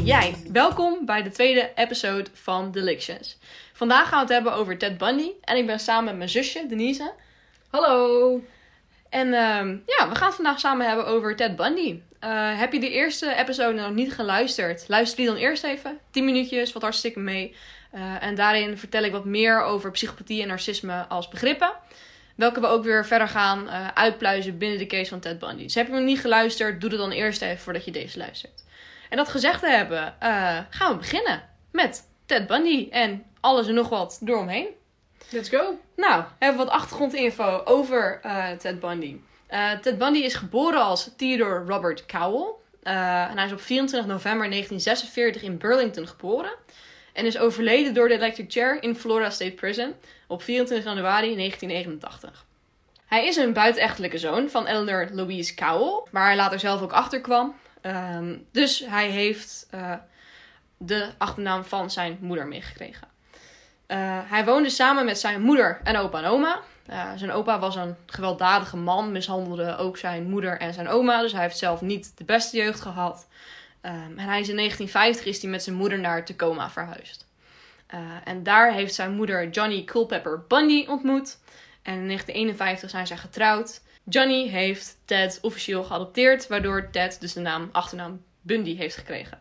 jij. Welkom bij de tweede episode van Delictions. Vandaag gaan we het hebben over Ted Bundy. En ik ben samen met mijn zusje, Denise. Hallo! En we gaan het vandaag samen hebben over Ted Bundy. Heb je de eerste episode nog niet geluisterd? Luister die dan eerst even. 10 minuutjes, wat hartstikke mee. En daarin vertel ik wat meer over psychopathie en narcisme als begrippen. Welke we ook weer verder gaan uitpluizen binnen de case van Ted Bundy. Dus heb je nog niet geluisterd, doe het dan eerst even voordat je deze luistert. En dat gezegd te hebben, gaan we beginnen met Ted Bundy en alles en nog wat eromheen. Let's go! Nou, hebben we wat achtergrondinfo over Ted Bundy. Ted Bundy is geboren als Theodore Robert Cowell. En hij is op 24 november 1946 in Burlington geboren. En is overleden door de electric chair in Florida State Prison op 24 januari 1989. Hij is een buitenechtelijke zoon van Eleanor Louise Cowell, waar hij later zelf ook achter kwam. Dus hij heeft de achternaam van zijn moeder meegekregen. Hij woonde samen met zijn moeder en opa en oma. Zijn opa was een gewelddadige man, mishandelde ook zijn moeder en zijn oma. Dus hij heeft zelf niet de beste jeugd gehad. En hij is in 1950 is hij met zijn moeder naar Tacoma verhuisd. En daar heeft zijn moeder Johnny Culpepper Bundy ontmoet. En in 1951 zijn zij getrouwd. Johnny heeft Ted officieel geadopteerd, waardoor Ted dus de achternaam Bundy heeft gekregen.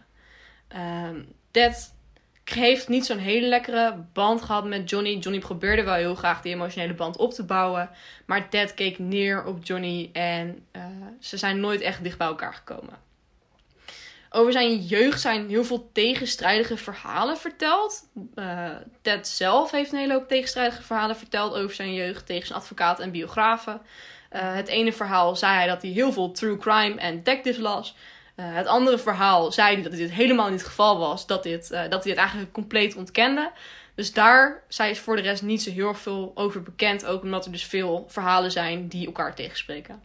Ted heeft niet zo'n hele lekkere band gehad met Johnny. Johnny probeerde wel heel graag die emotionele band op te bouwen. Maar Ted keek neer op Johnny en ze zijn nooit echt dicht bij elkaar gekomen. Over zijn jeugd zijn heel veel tegenstrijdige verhalen verteld. Ted zelf heeft een hele hoop tegenstrijdige verhalen verteld over zijn jeugd tegen zijn advocaat en biografen. Het ene verhaal zei hij dat hij heel veel true crime en detectives las. Het andere verhaal zei hij dat dit helemaal niet het geval was. Dat hij het eigenlijk compleet ontkende. Dus daar zijn voor de rest niet zo heel erg veel over bekend. Ook omdat er dus veel verhalen zijn die elkaar tegenspreken.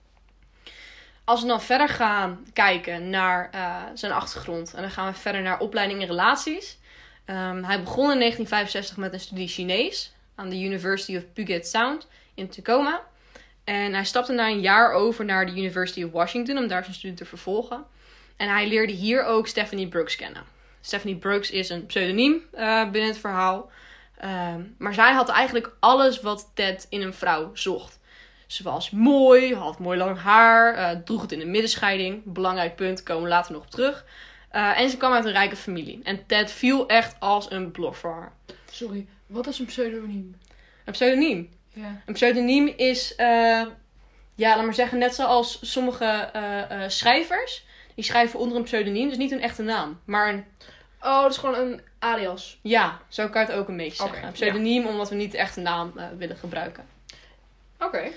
Als we dan verder gaan kijken naar zijn achtergrond. En dan gaan we verder naar opleiding en relaties. Hij begon in 1965 met een studie Chinees. Aan de University of Puget Sound in Tacoma. En hij stapte na een jaar over naar de University of Washington om daar zijn studie te vervolgen. En hij leerde hier ook Stephanie Brooks kennen. Stephanie Brooks is een pseudoniem binnen het verhaal. Maar zij had eigenlijk alles wat Ted in een vrouw zocht. Ze was mooi, had mooi lang haar, droeg het in een middenscheiding. Belangrijk punt, komen we later nog op terug. En ze kwam uit een rijke familie. En Ted viel echt als een blok voor haar. Sorry, wat is een pseudoniem? Een pseudoniem? Ja. Een pseudoniem is, laat maar zeggen, net zoals sommige schrijvers. Die schrijven onder een pseudoniem, dus niet een echte naam. Maar een... Oh, dat is gewoon een alias. Ja, zo kan je het ook een beetje zeggen. Een pseudoniem, omdat we niet de echte naam willen gebruiken. Oké.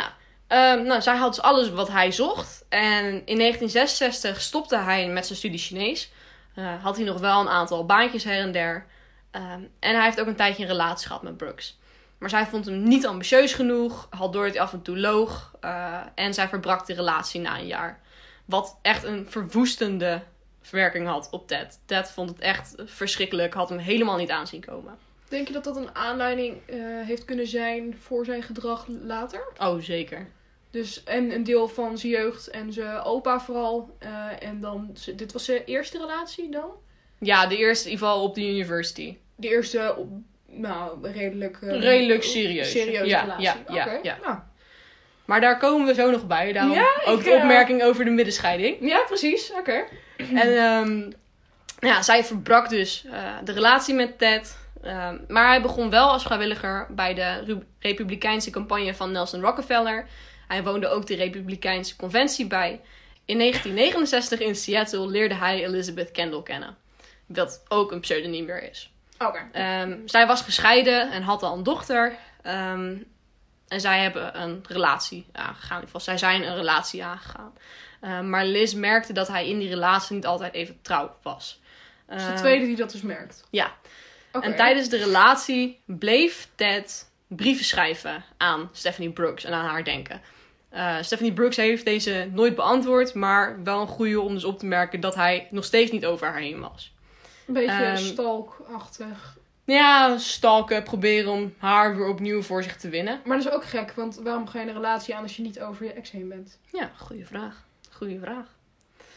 Nou, zij had dus alles wat hij zocht. En in 1966 stopte hij met zijn studie Chinees. Had hij nog wel een aantal baantjes her en der. En hij heeft ook een tijdje een relatie gehad met Brooks. Maar zij vond hem niet ambitieus genoeg. Had door dat hij af en toe loog. En zij verbrak de relatie na een jaar. Wat echt een verwoestende verwerking had op Ted. Ted vond het echt verschrikkelijk. Had hem helemaal niet aanzien komen. Denk je dat dat een aanleiding heeft kunnen zijn voor zijn gedrag later? Oh, zeker. Dus en een deel van zijn jeugd en zijn opa vooral. En dan, dit was zijn eerste relatie dan? Ja, de eerste in ieder geval op de university. De eerste, redelijk serieus. Serieuze relatie. Ja. Nou. Maar daar komen we zo nog bij. Daarom ook de opmerking over de middenscheiding. Ja, precies. Oké. En zij verbrak dus de relatie met Ted. Maar hij begon wel als vrijwilliger bij de Republikeinse campagne van Nelson Rockefeller. Hij woonde ook de Republikeinse conventie bij. In 1969 in Seattle leerde hij Elizabeth Kendall kennen. Wat ook een pseudoniem weer is. Oké. Zij was gescheiden en had al een dochter. En zij hebben een relatie aangegaan. Zij zijn een relatie aangegaan. Maar Liz merkte dat hij in die relatie niet altijd even trouw was. Dus de tweede die dat dus merkt. Ja. Okay. En tijdens de relatie bleef Ted brieven schrijven aan Stephanie Brooks en aan haar denken. Stephanie Brooks heeft deze nooit beantwoord, maar wel een goede om dus op te merken dat hij nog steeds niet over haar heen was. Een beetje stalkachtig. Ja, stalken, proberen om haar weer opnieuw voor zich te winnen. Maar dat is ook gek, want waarom ga je een relatie aan als je niet over je ex heen bent? Ja, goede vraag.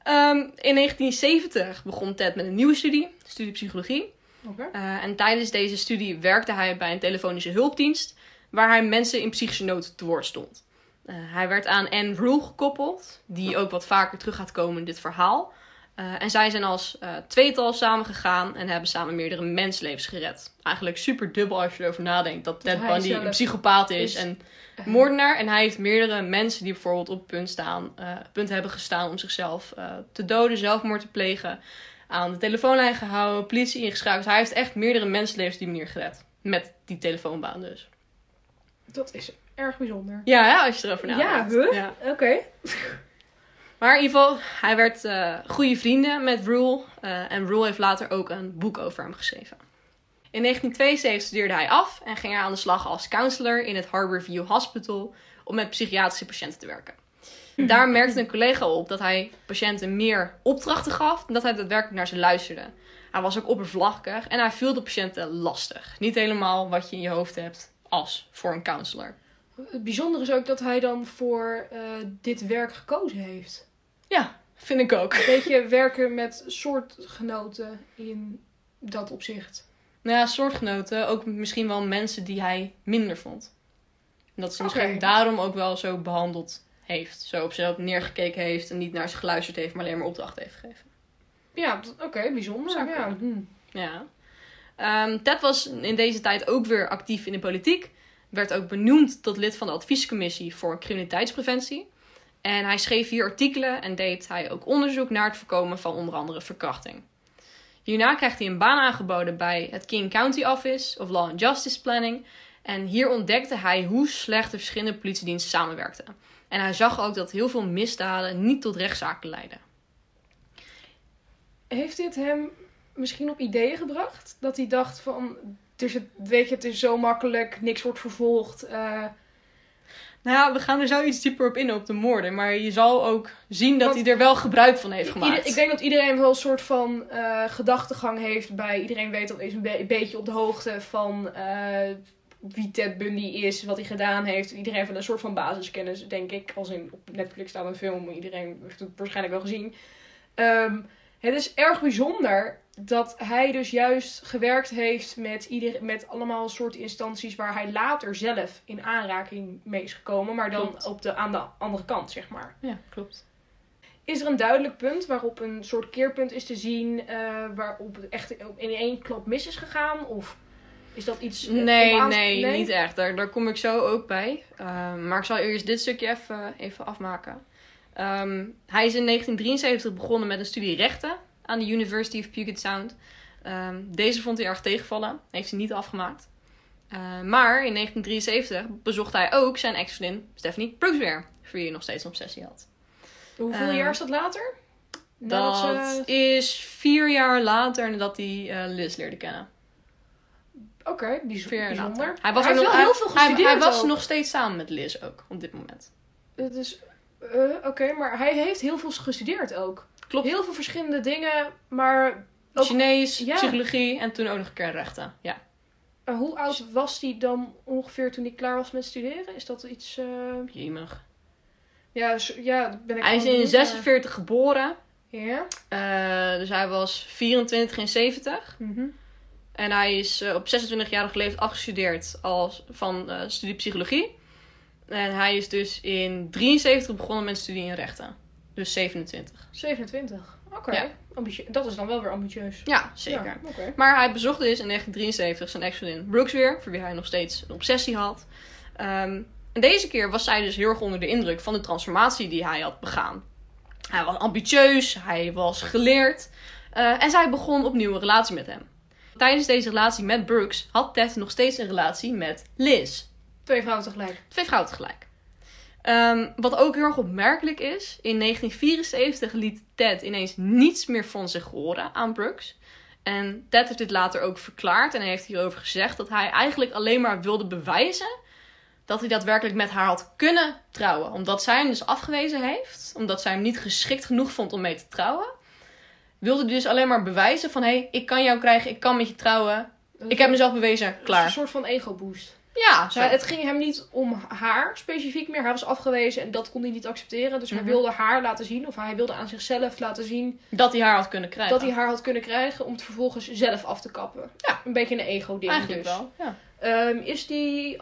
In 1970 begon Ted met een nieuwe studie psychologie. Oké. En tijdens deze studie werkte hij bij een telefonische hulpdienst, waar hij mensen in psychische nood te woord stond. Hij werd aan Anne Rule gekoppeld, die ook wat vaker terug gaat komen in dit verhaal. En zij zijn als tweetal samengegaan en hebben samen meerdere menslevens gered. Eigenlijk super dubbel als je erover nadenkt dat Ted Bundy een psychopaat is en moordenaar. En hij heeft meerdere mensen die bijvoorbeeld op punt hebben gestaan om zichzelf te doden, zelfmoord te plegen, aan de telefoonlijn gehouden, politie ingeschakeld. Hij heeft echt meerdere mensenlevens op die manier gered. Met die telefoonbaan dus. Dat is erg bijzonder. Ja, als je erover nadenkt. Ja. Oké. Maar in ieder geval, hij werd goede vrienden met Rule. En Rule heeft later ook een boek over hem geschreven. In 1972 studeerde hij af en ging hij aan de slag als counselor in het Harborview Hospital om met psychiatrische patiënten te werken. Daar merkte een collega op dat hij patiënten meer opdrachten gaf en dat hij daadwerkelijk naar ze luisterde. Hij was ook oppervlakkig en hij viel de patiënten lastig. Niet helemaal wat je in je hoofd hebt als voor een counselor. Het bijzondere is ook dat hij dan voor dit werk gekozen heeft. Ja, vind ik ook. Een beetje werken met soortgenoten in dat opzicht. Nou ja, soortgenoten. Ook misschien wel mensen die hij minder vond. En dat ze misschien Oké. daarom ook wel zo behandeld heeft. Zo op zichzelf neergekeken heeft en niet naar ze geluisterd heeft, maar alleen maar opdracht heeft gegeven. Ja, oké, bijzonder. Zou Ja. kunnen. Ja. Ted was in deze tijd ook weer actief in de politiek. Werd ook benoemd tot lid van de adviescommissie voor criminaliteitspreventie. En hij schreef hier artikelen en deed hij ook onderzoek naar het voorkomen van onder andere verkrachting. Hierna krijgt hij een baan aangeboden bij het King County Office of Law and Justice Planning. En hier ontdekte hij hoe slecht de verschillende politiediensten samenwerkten. En hij zag ook dat heel veel misdaden niet tot rechtszaken leidden. Heeft dit hem misschien op ideeën gebracht? Dat hij dacht van, weet je, het is zo makkelijk, niks wordt vervolgd. Nou ja, we gaan er zo iets dieper op in op de moorden. Maar je zal ook zien dat hij er wel gebruik van heeft gemaakt. Ik denk dat iedereen wel een soort van gedachtegang heeft bij... Iedereen weet of is een beetje op de hoogte van wie Ted Bundy is, wat hij gedaan heeft. Iedereen heeft een soort van basiskennis, denk ik. Als in op Netflix staat een film, iedereen heeft het waarschijnlijk wel gezien. Het is erg bijzonder dat hij dus juist gewerkt heeft met allemaal soorten instanties waar hij later zelf in aanraking mee is gekomen. Maar dan aan de andere kant, zeg maar. Ja, klopt. Is er een duidelijk punt waarop een soort keerpunt is te zien waarop het echt in één klap mis is gegaan? Of is dat iets... Nee, niet echt. Daar kom ik zo ook bij. Maar ik zal eerst dit stukje even afmaken. Hij is in 1973 begonnen met een studie rechten aan de University of Puget Sound. Deze vond hij erg tegenvallen. Heeft hij niet afgemaakt. Maar in 1973 bezocht hij ook zijn ex-vriendin Stephanie Brooks weer. Voor wie hij nog steeds een obsessie had. Hoeveel jaar is dat later? Dat is 4 jaar later nadat hij Liz leerde kennen. Oké, bijzonder. Hij heeft wel heel veel gestudeerd. Hij was nog steeds samen met Liz ook, op dit moment. Dus, oké, maar hij heeft heel veel gestudeerd ook. Klopt. Heel veel verschillende dingen, maar... Ook, Chinees, psychologie en toen ook nog een keer rechten. Ja. Hoe oud was hij dan ongeveer toen hij klaar was met studeren? Is dat iets... Jemig. Ja, ben ik... Hij is in 46 geboren. Ja. Dus hij was 24 in 70. Mm-hmm. En hij is op 26-jarige leeftijd afgestudeerd van studie psychologie. En hij is dus in 73 begonnen met studie in rechten. Dus 27. 27, oké. Ja. Dat is dan wel weer ambitieus. Ja, zeker. Ja, okay. Maar hij bezocht dus in 1973 zijn ex-vriendin Brooks weer. Voor wie hij nog steeds een obsessie had. En deze keer was zij dus heel erg onder de indruk van de transformatie die hij had begaan. Hij was ambitieus, hij was geleerd. En zij begon opnieuw een relatie met hem. Tijdens deze relatie met Brooks had Ted nog steeds een relatie met Liz. 2 vrouwen tegelijk. 2 vrouwen tegelijk. Wat ook heel erg opmerkelijk is. In 1974 liet Ted ineens niets meer van zich horen aan Brooks. En Ted heeft dit later ook verklaard. En hij heeft hierover gezegd dat hij eigenlijk alleen maar wilde bewijzen dat hij daadwerkelijk met haar had kunnen trouwen. Omdat zij hem dus afgewezen heeft. Omdat zij hem niet geschikt genoeg vond om mee te trouwen. Wilde hij dus alleen maar bewijzen van... Hé, ik kan jou krijgen, ik kan met je trouwen. Ik heb mezelf bewezen, klaar. Een soort van ego-boost. Ja, zo. Het ging hem niet om haar specifiek meer. Hij was afgewezen en dat kon hij niet accepteren. Dus hij wilde haar laten zien. Of hij wilde aan zichzelf laten zien. Dat hij haar had kunnen krijgen. Dat hij haar had kunnen krijgen. Om het vervolgens zelf af te kappen. Ja. Een beetje een ego-ding Eigenlijk dus. wel, ja. Is die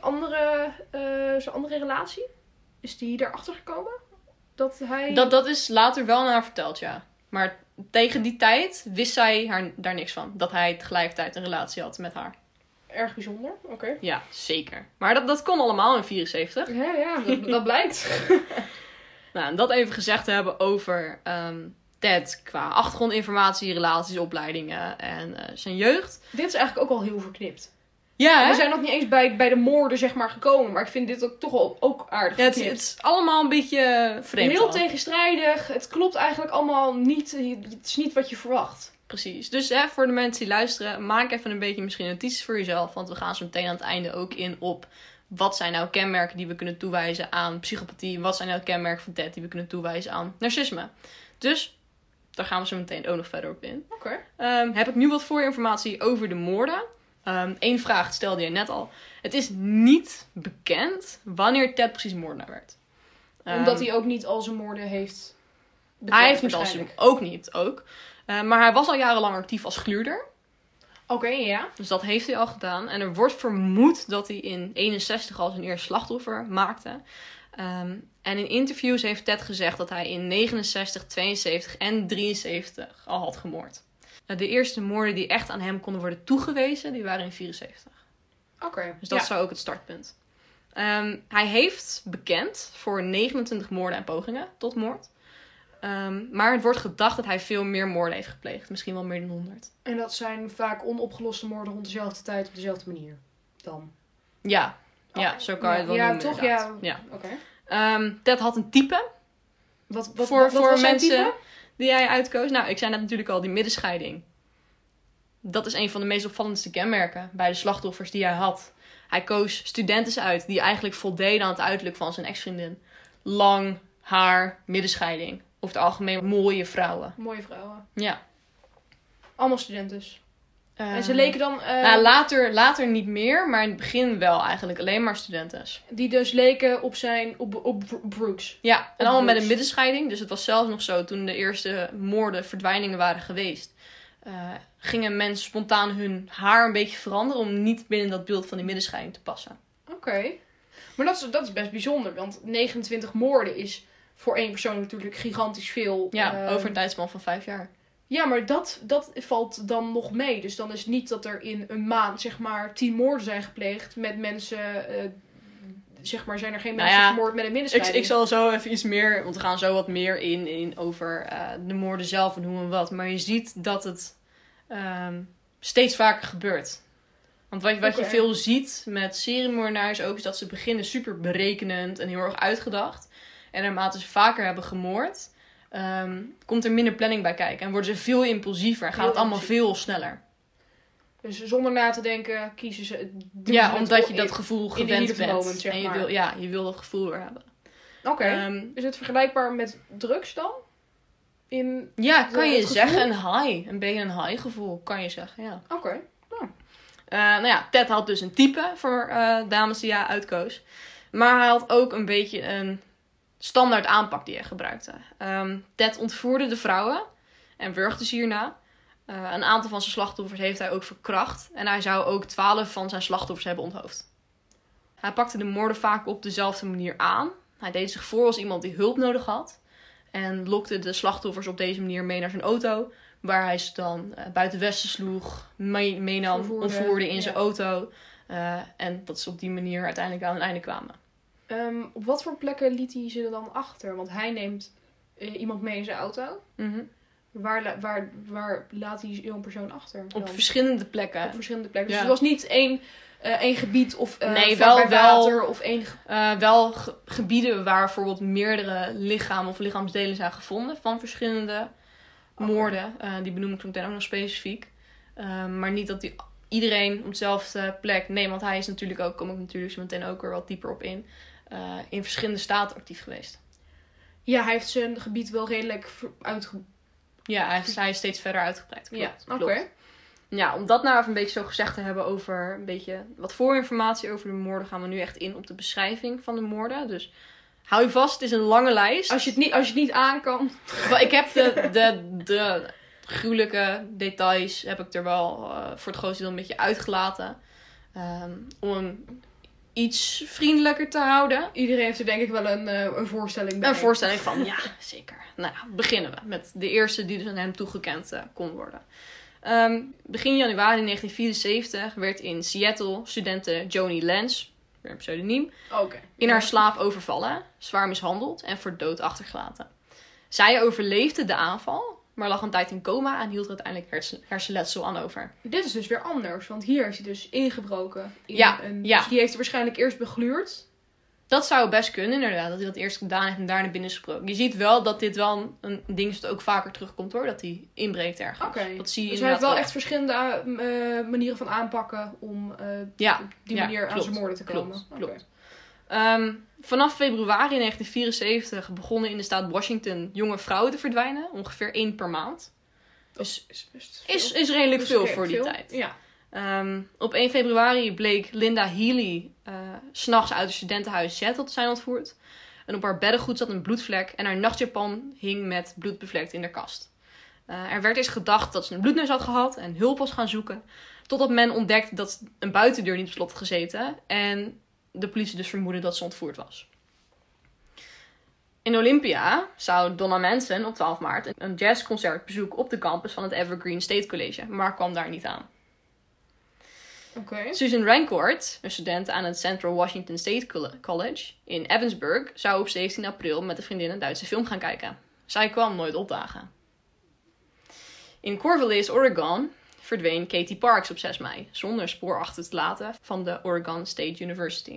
zijn andere relatie? Is die erachter gekomen? Dat hij... Dat is later wel naar haar verteld, ja. Maar tegen die tijd wist zij daar niks van. Dat hij tegelijkertijd een relatie had met haar. Erg bijzonder, oké. Ja, zeker. Maar dat kon allemaal in 74. Ja, dat blijkt. Nou, en dat even gezegd te hebben over Ted qua achtergrondinformatie, relaties, opleidingen en zijn jeugd. Dit is eigenlijk ook al heel verknipt. Ja, hè? We zijn nog niet eens bij de moorden zeg maar gekomen. Maar ik vind dit ook toch ook aardig Ja, het geknipt. is allemaal een beetje vreemd. Heel al. tegenstrijdig. Het klopt eigenlijk allemaal niet. Het is niet wat je verwacht. Precies. Dus voor de mensen die luisteren, maak even een beetje misschien notities voor jezelf. Want we gaan zo meteen aan het einde ook in op wat zijn nou kenmerken die we kunnen toewijzen aan psychopathie. Wat zijn nou kenmerken van Ted die we kunnen toewijzen aan narcisme. Dus daar gaan we zo meteen ook nog verder op in. Oké. Heb ik nu wat voorinformatie over de moorden. Eén vraag stelde je net al. Het is niet bekend wanneer Ted precies moordenaar werd. Omdat hij ook niet al zijn moorden heeft bekend, Hij heeft niet als waarschijnlijk. ook. Maar hij was al jarenlang actief als gluurder. Oké, ja. Dus dat heeft hij al gedaan. En er wordt vermoed dat hij in 61 al zijn eerste slachtoffer maakte. En in interviews heeft Ted gezegd dat hij in 69, 72 en 73 al had gemoord. De eerste moorden die echt aan hem konden worden toegewezen, die waren in 74. Oké. Dus dat zou ook het startpunt. Hij heeft bekend voor 29 moorden en pogingen tot moord. Maar het wordt gedacht dat hij veel meer moorden heeft gepleegd. Misschien wel meer dan 100. En dat zijn vaak onopgeloste moorden rond dezelfde tijd op dezelfde manier. Dan. Ja, Oké. ja, zo kan je het wel noemen. toch? inderdaad. Ja. Oké. Ted had een type Wat voor was zijn mensen type? die hij uitkoos. Nou, ik zei net natuurlijk al, die middenscheiding. Dat is een van de meest opvallendste kenmerken bij de slachtoffers die hij had. Hij koos studenten uit die eigenlijk voldeden aan het uiterlijk van zijn ex-vriendin. Lang haar, middenscheiding. Over het algemeen mooie vrouwen. Mooie vrouwen. Ja. Allemaal studenten dus. En En ze leken dan... nou, later niet meer, maar in het begin wel eigenlijk. Alleen maar studenten. Die dus leken op Brooks. Ja, en allemaal met Brooks. een middenscheiding. Dus het was zelfs nog zo, toen de eerste moorden, verdwijningen waren geweest, gingen mensen spontaan hun haar een beetje veranderen om niet binnen dat beeld van die middenscheiding te passen. Oké. Maar dat is best bijzonder, want 29 moorden is voor één persoon natuurlijk gigantisch veel. Ja, over een tijdspan van 5 jaar. Ja, maar dat valt dan nog mee. Dus dan is het niet dat er in een maand, zeg maar, 10 moorden zijn gepleegd met mensen... zeg maar, zijn er geen mensen vermoord met een middenscheiding. Ik zal zo even iets meer, want we gaan zo wat meer in over de moorden zelf en hoe en wat. Maar je ziet dat het steeds vaker gebeurt. Want wat je veel ziet met seriemoordenaars ook, is dat ze beginnen super berekenend en heel erg uitgedacht. En naarmate ze vaker hebben gemoord, komt er minder planning bij kijken. En worden ze veel impulsiever en gaat het allemaal veel sneller. Dus zonder na te denken kiezen ze... Ja, omdat je dat gevoel gewend bent. Moment, zeg en maar. je wil dat gevoel weer hebben. Oké. Is het vergelijkbaar met drugs dan? Ja, kan je het zeggen. Een high. Een beetje een high gevoel, kan je zeggen, ja. Oké. Nou ja, Ted had dus een type voor dames die hij uitkoos. Maar hij had ook een beetje een standaard aanpak die hij gebruikte. Ted ontvoerde de vrouwen en wurgde ze hierna. Een aantal van zijn slachtoffers heeft hij ook verkracht. En hij zou ook 12 van zijn slachtoffers hebben onthoofd. Hij pakte de moorden vaak op dezelfde manier aan. Hij deed zich voor als iemand die hulp nodig had. En lokte de slachtoffers op deze manier mee naar zijn auto. Waar hij ze dan buiten Westen sloeg, meenam, ontvoerde in zijn auto. En dat ze op die manier uiteindelijk aan een einde kwamen. Op wat voor plekken liet hij ze dan achter? Want hij neemt iemand mee in zijn auto. Mm-hmm. Waar laat hij zo'n persoon achter? Op verschillende plekken. Op verschillende plekken. Ja. Dus het was niet één gebied of nee, vlakbij water of één... wel gebieden waar bijvoorbeeld meerdere lichamen of lichaamsdelen zijn gevonden van verschillende moorden. Die benoem ik zo meteen ook nog specifiek. Maar niet dat iedereen op dezelfde plek... Nee, want hij is natuurlijk ook, kom ik natuurlijk zo meteen ook weer wat dieper op in verschillende staten actief geweest. Ja, hij heeft zijn gebied wel redelijk uitgebreid. Ja, hij is steeds verder uitgebreid. Klopt, Ja, klopt. oké. Ja, om dat nou even een beetje zo gezegd te hebben over een beetje wat voorinformatie over de moorden, gaan we nu echt in op de beschrijving van de moorden. Dus hou je vast, het is een lange lijst. Als je het niet aan kan. Ik heb de gruwelijke details heb ik er wel voor het grootste deel een beetje uitgelaten. Om hem iets vriendelijker te houden. Iedereen heeft er denk ik wel een voorstelling bij. Een voorstelling van, ja, zeker. Nou ja, beginnen we met de eerste die dus aan hem toegekend kon worden. Begin januari 1974 werd in Seattle studente Joni Lance, weer een pseudoniem, in haar slaap overvallen, zwaar mishandeld en voor dood achtergelaten. Zij overleefde de aanval, maar lag een tijd in coma en hield er uiteindelijk hersenletsel aan over. Dit is dus weer anders, want hier is hij dus ingebroken. Ja. Dus die heeft hij waarschijnlijk eerst begluurd. Dat zou best kunnen, inderdaad. Dat hij dat eerst gedaan heeft en daarna binnen is gesproken. Je ziet wel dat dit wel een ding is dat ook vaker terugkomt, hoor. Dat hij inbreekt ergens. Oké. Dat zie je dus hij heeft wel ook echt verschillende manieren van aanpakken om op die manier aan zijn moorden te komen. Klopt. Vanaf februari 1974 begonnen in de staat Washington jonge vrouwen te verdwijnen. Ongeveer 1 per maand. Dus is redelijk veel voor die tijd. Ja. Op 1 februari bleek Linda Healy 's nachts uit het studentenhuis Seattle te zijn ontvoerd. En op haar beddengoed zat een bloedvlek en haar nachtjapon hing met bloed bevlekt in de kast. Er werd eens gedacht dat ze een bloedneus had gehad en hulp was gaan zoeken. Totdat men ontdekte dat een buitendeur niet op slot had gezeten. En de politie dus vermoedde dat ze ontvoerd was. In Olympia zou Donna Manson op 12 maart een jazzconcert bezoeken op de campus van het Evergreen State College. Maar kwam daar niet aan. Susan Rancourt, een student aan het Central Washington State College in Evansburg, zou op 17 april met een vriendin een Duitse film gaan kijken. Zij kwam nooit opdagen. In Corvallis, Oregon, verdween Katie Parks op 6 mei, zonder spoor achter te laten van de Oregon State University.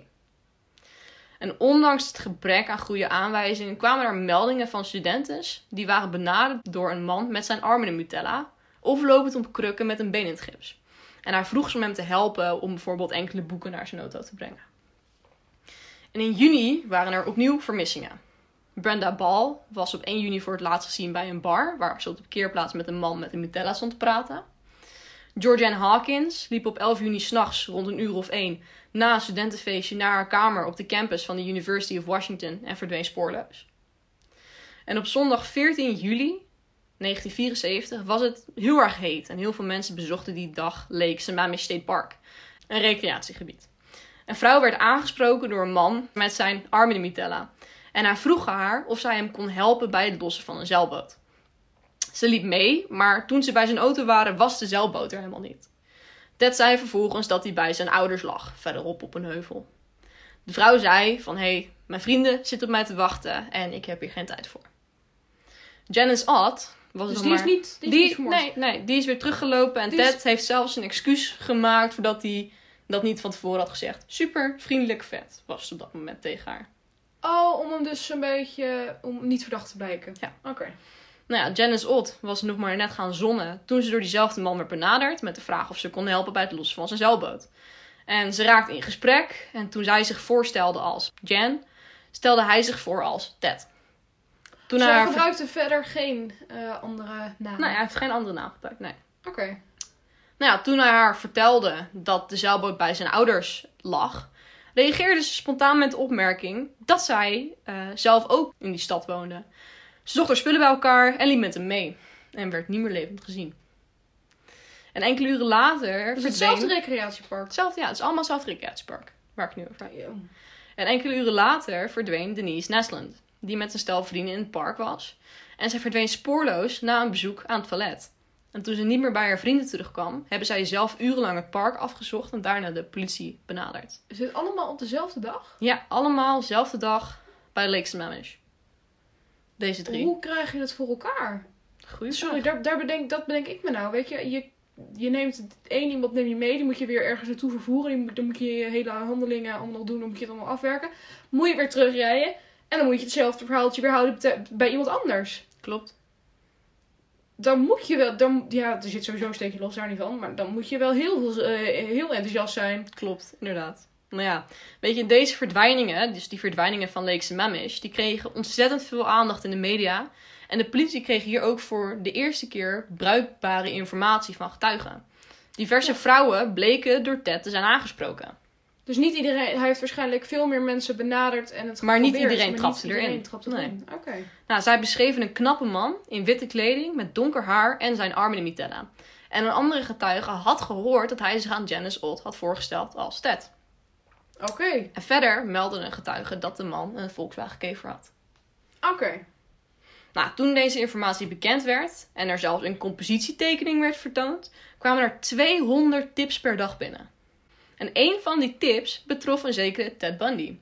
En ondanks het gebrek aan goede aanwijzingen kwamen er meldingen van studenten die waren benaderd door een man met zijn arm in een mutella of lopend op krukken met een been in het gips. En hij vroeg ze om hem te helpen om bijvoorbeeld enkele boeken naar zijn auto te brengen. En in juni waren er opnieuw vermissingen. Brenda Ball was op 1 juni voor het laatst gezien bij een bar, waar ze op de parkeerplaats met een man met een Nutella stond te praten. Georgianne Hawkins liep op 11 juni 's nachts rond 1 na een studentenfeestje naar haar kamer op de campus van de University of Washington en verdween spoorloos. En op zondag 14 juli 1974 was het heel erg heet en heel veel mensen bezochten die dag Lake Sammamish State Park, een recreatiegebied. Een vrouw werd aangesproken door een man met zijn arm in de mitella en hij vroeg haar of zij hem kon helpen bij het lossen van een zeilboot. Ze liep mee, maar toen ze bij zijn auto waren was de zeilboot er helemaal niet. Ted zei vervolgens dat hij bij zijn ouders lag, verderop op een heuvel. De vrouw zei van, hey, mijn vrienden zitten op mij te wachten en ik heb hier geen tijd voor. Janice Ott was dus het die maar... is niet vermoord? Nee, die is weer teruggelopen en Ted heeft zelfs een excuus gemaakt voordat hij dat niet van tevoren had gezegd. Super vriendelijk vet was het op dat moment tegen haar. Oh, om hem dus een beetje, om niet verdacht te blijken. Ja. Oké. Nou ja, Janice Ott was nog maar net gaan zonnen toen ze door diezelfde man werd benaderd met de vraag of ze kon helpen bij het lossen van zijn zeilboot. En ze raakte in gesprek en toen zij zich voorstelde als Jan, stelde hij zich voor als Ted. Toen Zij gebruikte verder geen andere naam? Nee, hij heeft geen andere naam gebruikt, nee. Oké. Nou ja, toen hij haar vertelde dat de zeilboot bij zijn ouders lag, reageerde ze spontaan met de opmerking dat zij zelf ook in die stad woonde. Ze zocht haar spullen bij elkaar en liep met hem mee. En werd niet meer levend gezien. En enkele uren later... Dus hetzelfde recreatiepark? Hetzelfde, ja, het is allemaal hetzelfde recreatiepark. Waar ik nu over heb. En enkele uren later verdween Denise Nesland. Die met een stel vrienden in het park was. En zij verdween spoorloos na een bezoek aan het toilet. En toen ze niet meer bij haar vrienden terugkwam, hebben zij zelf urenlang het park afgezocht en daarna de politie benaderd. Is dit allemaal op dezelfde dag? Ja, allemaal dezelfde dag bij Lake Sammamish. Deze 3. Hoe krijg je dat voor elkaar? Goeie Sorry, vraag. dat bedenk ik me nou. Weet je neemt één iemand neem je mee, die moet je weer ergens naartoe vervoeren. Dan moet je je hele handelingen allemaal nog doen, dan moet je het allemaal afwerken. Moet je weer terugrijden en dan moet je hetzelfde verhaaltje weer houden bij iemand anders. Klopt. Dan moet je wel, er zit sowieso een steekje los daar niet van, maar dan moet je wel heel enthousiast zijn. Klopt, inderdaad. Nou ja, weet je, deze verdwijningen, dus die verdwijningen van Lake Sammamish, die kregen ontzettend veel aandacht in de media. En de politie kreeg hier ook voor de eerste keer bruikbare informatie van getuigen. Diverse vrouwen bleken door Ted te zijn aangesproken. Dus niet iedereen... Hij heeft waarschijnlijk veel meer mensen benaderd en het Maar niet geprobeerd, iedereen maar trapte niet erin. iedereen trapte erin. Oké. Nou, zij beschreven een knappe man in witte kleding met donker haar en zijn armen in mitella. En een andere getuige had gehoord dat hij zich aan Janice Old had voorgesteld als Ted. Oké. En verder meldde een getuige dat de man een Volkswagen Kever had. Oké. Nou, toen deze informatie bekend werd en er zelfs een compositietekening werd vertoond, kwamen er 200 tips per dag binnen. En een van die tips betrof een zekere Ted Bundy.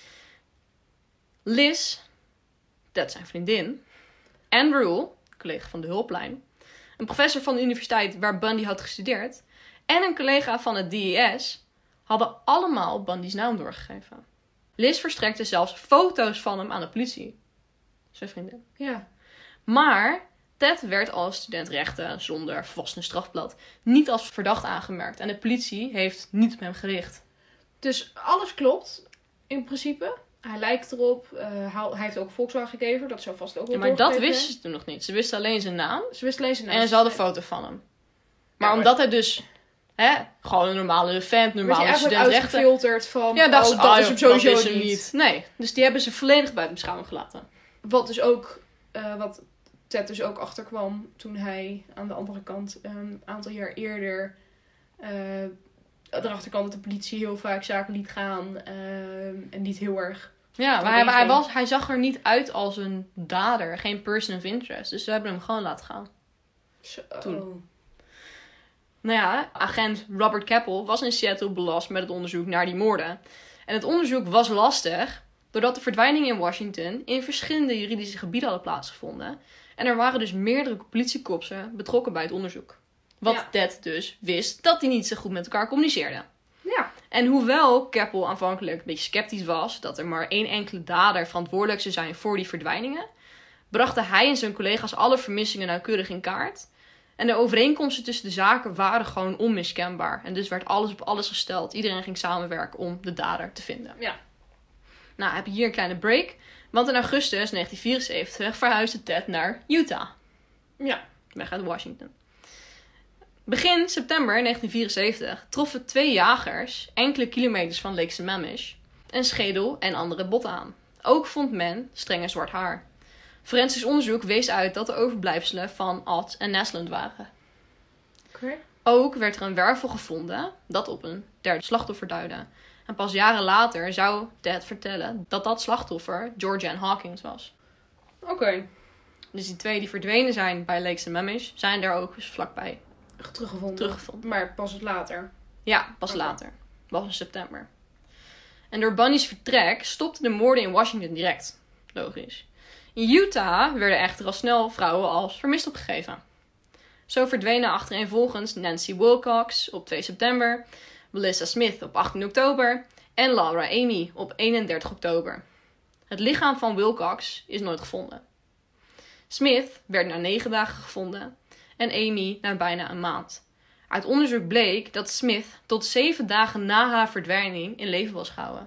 Liz, Ted zijn vriendin, Anne Rule, collega van de hulplijn, een professor van de universiteit waar Bundy had gestudeerd en een collega van het DES hadden allemaal Bundy's naam doorgegeven. Liz verstrekte zelfs foto's van hem aan de politie. Zijn vriendin. Ja. Maar Ted werd als student rechten zonder vast een strafblad niet als verdacht aangemerkt. En de politie heeft niet op hem gericht. Dus alles klopt, in principe. Hij lijkt erop. Hij heeft ook Volkswagen Kever. Dat zou vast ook wel Ja, maar dat doorgegeven wisten ze toen nog niet. Ze wisten alleen zijn naam. Ze wist lezen naast. En ze hadden een foto van hem. Maar Ja, omdat hij dus gewoon een normale vent, werd hij normale eigenlijk student rechten. uitgefilterd van... Ja, dat is hem sowieso dat is hem niet. Nee, dus die hebben ze volledig buiten beschouwing gelaten. Wat dus ook... wat Ted dus ook achterkwam toen hij aan de andere kant een aantal jaar eerder... erachter kwam dat de politie heel vaak zaken liet gaan. En niet heel erg... Ja, maar hij zag er niet uit als een dader. Geen person of interest. Dus ze hebben hem gewoon laten gaan. Zo. Toen. Nou ja, agent Robert Keppel was in Seattle belast met het onderzoek naar die moorden. En het onderzoek was lastig, doordat de verdwijningen in Washington in verschillende juridische gebieden hadden plaatsgevonden. En er waren dus meerdere politiekorpsen betrokken bij het onderzoek. Wat Ted dus wist dat die niet zo goed met elkaar communiceerden. Ja. En hoewel Keppel aanvankelijk een beetje sceptisch was dat er maar één enkele dader verantwoordelijk zou zijn voor die verdwijningen, brachten hij en zijn collega's alle vermissingen nauwkeurig in kaart. En de overeenkomsten tussen de zaken waren gewoon onmiskenbaar. En dus werd alles op alles gesteld. Iedereen ging samenwerken om de dader te vinden. Ja. Nou, heb je hier een kleine break. Want in augustus 1974 verhuisde Ted naar Utah. Ja. Weg uit Washington. Begin september 1974 troffen 2 jagers enkele kilometers van Lake Sammamish een schedel en andere botten aan. Ook vond men strenge zwart haar. Forensisch onderzoek wees uit dat de overblijfselen van Ott en Nesland waren. Oké. Ook werd er een wervel gevonden dat op een derde slachtoffer duidde. En pas jaren later zou Ted vertellen dat dat slachtoffer Georgianne Hawkins was. Oké. Dus die 2 die verdwenen zijn bij Lake Sammamish zijn daar ook eens vlakbij Teruggevonden. Maar pas later. Ja, pas later. Was in september. En door Bundy's vertrek stopten de moorden in Washington direct. Logisch. In Utah werden echter al snel vrouwen als vermist opgegeven. Zo verdwenen achtereenvolgens Nancy Wilcox op 2 september, Melissa Smith op 18 oktober en Laura Amy op 31 oktober. Het lichaam van Wilcox is nooit gevonden. Smith werd na 9 dagen gevonden en Amy na bijna een maand. Uit onderzoek bleek dat Smith tot 7 dagen na haar verdwijning in leven was gehouden.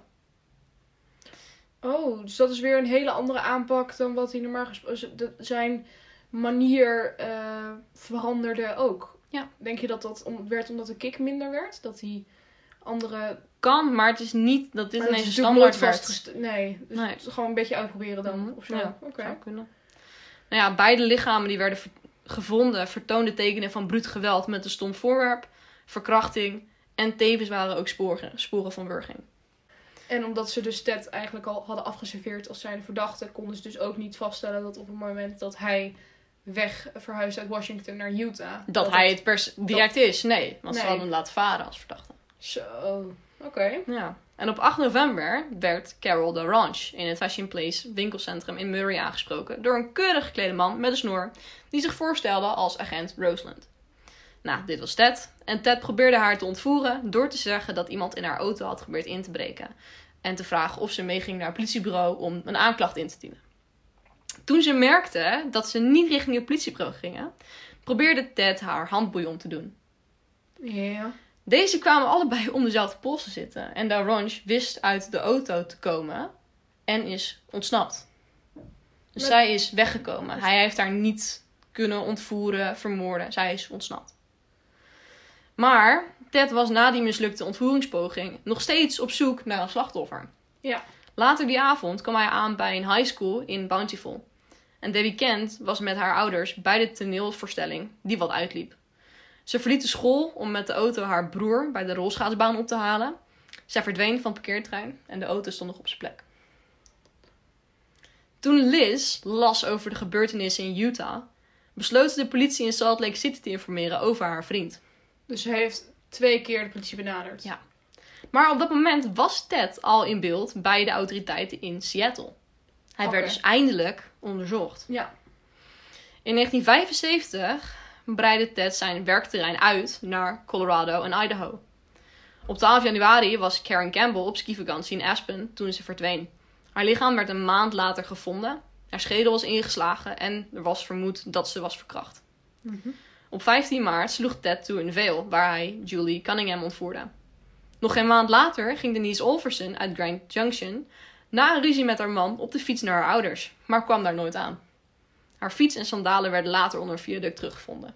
Oh, dus dat is weer een hele andere aanpak dan wat hij normaal gesproken... Zijn manier veranderde ook. Ja. Denk je dat dat werd omdat de kick minder werd? Dat die andere... Kan, maar het is niet dat dit Maar ineens een dat is natuurlijk standaard nooit werd. Nee, dus Nee. het is gewoon een beetje uitproberen dan. Of zo. Ja, Oké. zou kunnen. Nou ja, beide lichamen die werden gevonden vertoonden tekenen van bruut geweld met een stom voorwerp, verkrachting en tevens waren ook sporen van wurging. En omdat ze dus Ted eigenlijk al hadden afgeserveerd als zijnde verdachte, konden ze dus ook niet vaststellen dat op het moment dat hij verhuisde uit Washington naar Utah... Dat hij het direct is, nee. Want ze Nee. hadden hem laten varen als verdachte. Zo, oké. Ja. En op 8 november werd Carol DaRanch in het Fashion Place winkelcentrum in Murray aangesproken door een keurig geklede man met een snor die zich voorstelde als agent Roseland. Nou, dit was Ted. En Ted probeerde haar te ontvoeren door te zeggen dat iemand in haar auto had geprobeerd in te breken. En te vragen of ze meeging naar het politiebureau om een aanklacht in te dienen. Toen ze merkte dat ze niet richting het politiebureau gingen, probeerde Ted haar handboeien om te doen. Ja. Deze kwamen allebei om dezelfde pols te zitten. En DaRanch wist uit de auto te komen en is ontsnapt. Dus zij is weggekomen. Hij heeft haar niet kunnen ontvoeren, vermoorden. Zij is ontsnapt. Maar Ted was na die mislukte ontvoeringspoging nog steeds op zoek naar een slachtoffer. Ja. Later die avond kwam hij aan bij een high school in Bountiful. En Debbie Kent was met haar ouders bij de toneelvoorstelling die wat uitliep. Ze verliet de school om met de auto haar broer bij de rolschaatsbaan op te halen. Zij verdween van het parkeerterrein en de auto stond nog op zijn plek. Toen Liz las over de gebeurtenissen in Utah, besloot de politie in Salt Lake City te informeren over haar vriend. Dus ze heeft 2 keer de politie benaderd. Ja. Maar op dat moment was Ted al in beeld bij de autoriteiten in Seattle. Hij werd dus eindelijk onderzocht. Ja. In 1975 breidde Ted zijn werkterrein uit naar Colorado en Idaho. Op 12 januari was Karen Campbell op skivakantie in Aspen toen ze verdween. Haar lichaam werd een maand later gevonden. Haar schedel was ingeslagen en er was vermoed dat ze was verkracht. Mm-hmm. Op 15 maart sloeg Ted toe in Vail, waar hij Julie Cunningham ontvoerde. Nog geen maand later ging Denise Olverson uit Grand Junction na een ruzie met haar man op de fiets naar haar ouders, maar kwam daar nooit aan. Haar fiets en sandalen werden later onder een viaduct teruggevonden.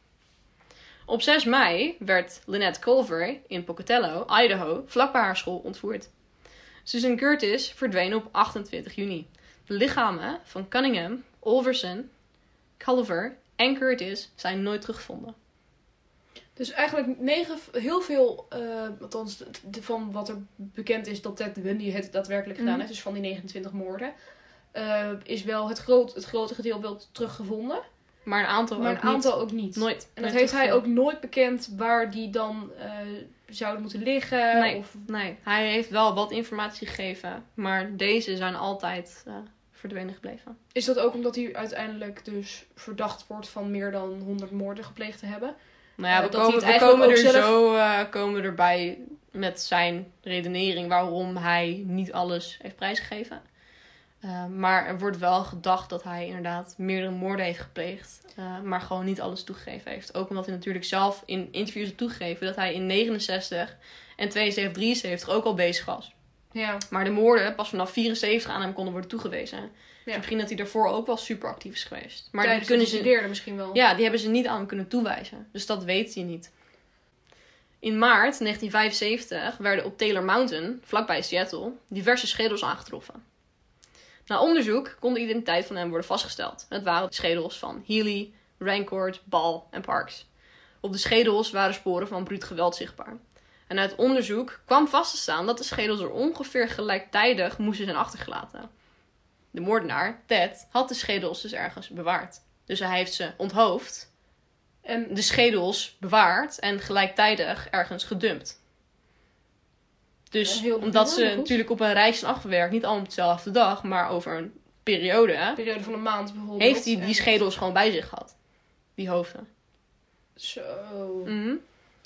Op 6 mei werd Lynette Culver in Pocatello, Idaho, vlakbij haar school ontvoerd. Susan Curtis verdween op 28 juni. De lichamen van Cunningham, Olverson, Culver en Curtis zijn nooit teruggevonden. Dus eigenlijk heel veel, althans van wat er bekend is dat Ted Bundy het daadwerkelijk gedaan heeft, dus van die 29 moorden, is wel het grote gedeelte wel teruggevonden. Maar een aantal ook niet. Nooit. En dat heeft hij ook nooit bekend waar die dan zouden moeten liggen. Nee, hij heeft wel wat informatie gegeven, maar deze zijn altijd verdwenen gebleven. Is dat ook omdat hij uiteindelijk dus verdacht wordt van meer dan 100 moorden gepleegd te hebben? Nou ja, we komen erbij met zijn redenering waarom hij niet alles heeft prijsgegeven. Maar er wordt wel gedacht dat hij inderdaad meerdere moorden heeft gepleegd. Maar gewoon niet alles toegegeven heeft. Ook omdat hij natuurlijk zelf in interviews heeft toegegeven dat hij in 69 en 72, 73 ook al bezig was. Ja. Maar de moorden pas vanaf 74 aan hem konden worden toegewezen. Ja. Dus misschien dat hij daarvoor ook wel super actief is geweest. Maar tijdens die de studeerde misschien wel. Ja, die hebben ze niet aan hem kunnen toewijzen. Dus dat weet hij niet. In maart 1975 werden op Taylor Mountain, vlakbij Seattle, diverse schedels aangetroffen. Na onderzoek kon de identiteit van hem worden vastgesteld. Het waren de schedels van Healy, Rancourt, Ball en Parks. Op de schedels waren sporen van bruut geweld zichtbaar. En uit onderzoek kwam vast te staan dat de schedels er ongeveer gelijktijdig moesten zijn achtergelaten. De moordenaar, Ted, had de schedels dus ergens bewaard. Dus hij heeft ze onthoofd en de schedels bewaard en gelijktijdig ergens gedumpt. Dus omdat ze natuurlijk op een reis zijn afgewerkt, niet allemaal op dezelfde dag, maar over een periode. Een periode van een maand bijvoorbeeld. Heeft hij die schedels gewoon bij zich gehad. Die hoofden. Zo. Mm-hmm.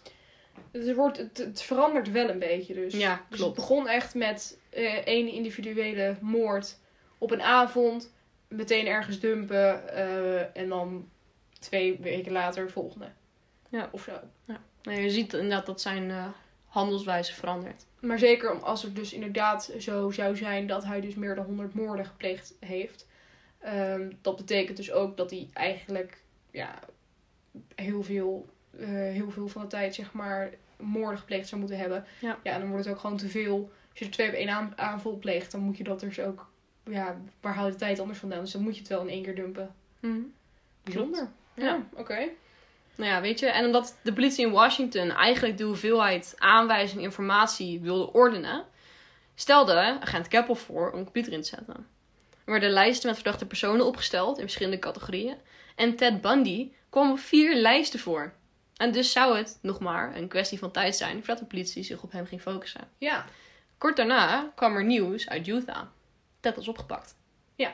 Het verandert wel een beetje dus. Ja, klopt. Dus het begon echt met één individuele moord op een avond. Meteen ergens dumpen. En dan 2 weken later de volgende. Ja. Of zo. Ja. Nou, je ziet inderdaad dat zijn handelswijze verandert. Maar zeker als het dus inderdaad zo zou zijn dat hij dus meer dan 100 moorden gepleegd heeft. Dat betekent dus ook dat hij eigenlijk heel veel van de tijd zeg maar moorden gepleegd zou moeten hebben. Ja. Ja, en dan wordt het ook gewoon te veel. Als je er 2 op 1 aanval pleegt, dan moet je dat dus ook. Ja, waar haal je de tijd anders vandaan? Dus dan moet je het wel in 1 keer dumpen. Mm-hmm. Bijzonder. Ja. Oké. Nou ja, weet je, en omdat de politie in Washington eigenlijk de hoeveelheid aanwijzing en informatie wilde ordenen, stelde agent Keppel voor om een computer in te zetten. Er werden lijsten met verdachte personen opgesteld in verschillende categorieën. En Ted Bundy kwam op 4 lijsten voor. En dus zou het nog maar een kwestie van tijd zijn voordat de politie zich op hem ging focussen. Ja. Kort daarna kwam er nieuws uit Utah. Ted was opgepakt. Ja.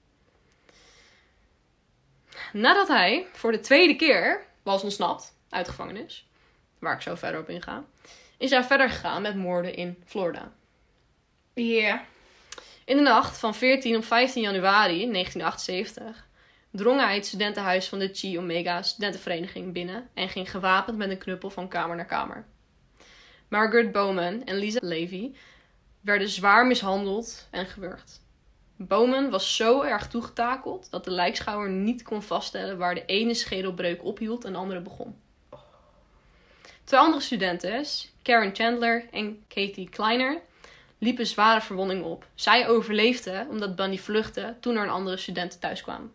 Nadat hij voor de 2e keer was ontsnapt uit de gevangenis, waar ik zo verder op inga, is hij verder gegaan met moorden in Florida. Ja. Yeah. In de nacht van 14 op 15 januari 1978 drong hij het studentenhuis van de Chi Omega studentenvereniging binnen en ging gewapend met een knuppel van kamer naar kamer. Margaret Bowman en Lisa Levy werden zwaar mishandeld en gewurgd. Bowman was zo erg toegetakeld dat de lijkschouwer niet kon vaststellen waar de ene schedelbreuk ophield en de andere begon. 2 andere studenten, Karen Chandler en Katie Kleiner, liepen zware verwondingen op. Zij overleefden omdat Bundy vluchtte toen er een andere studenten thuis kwamen.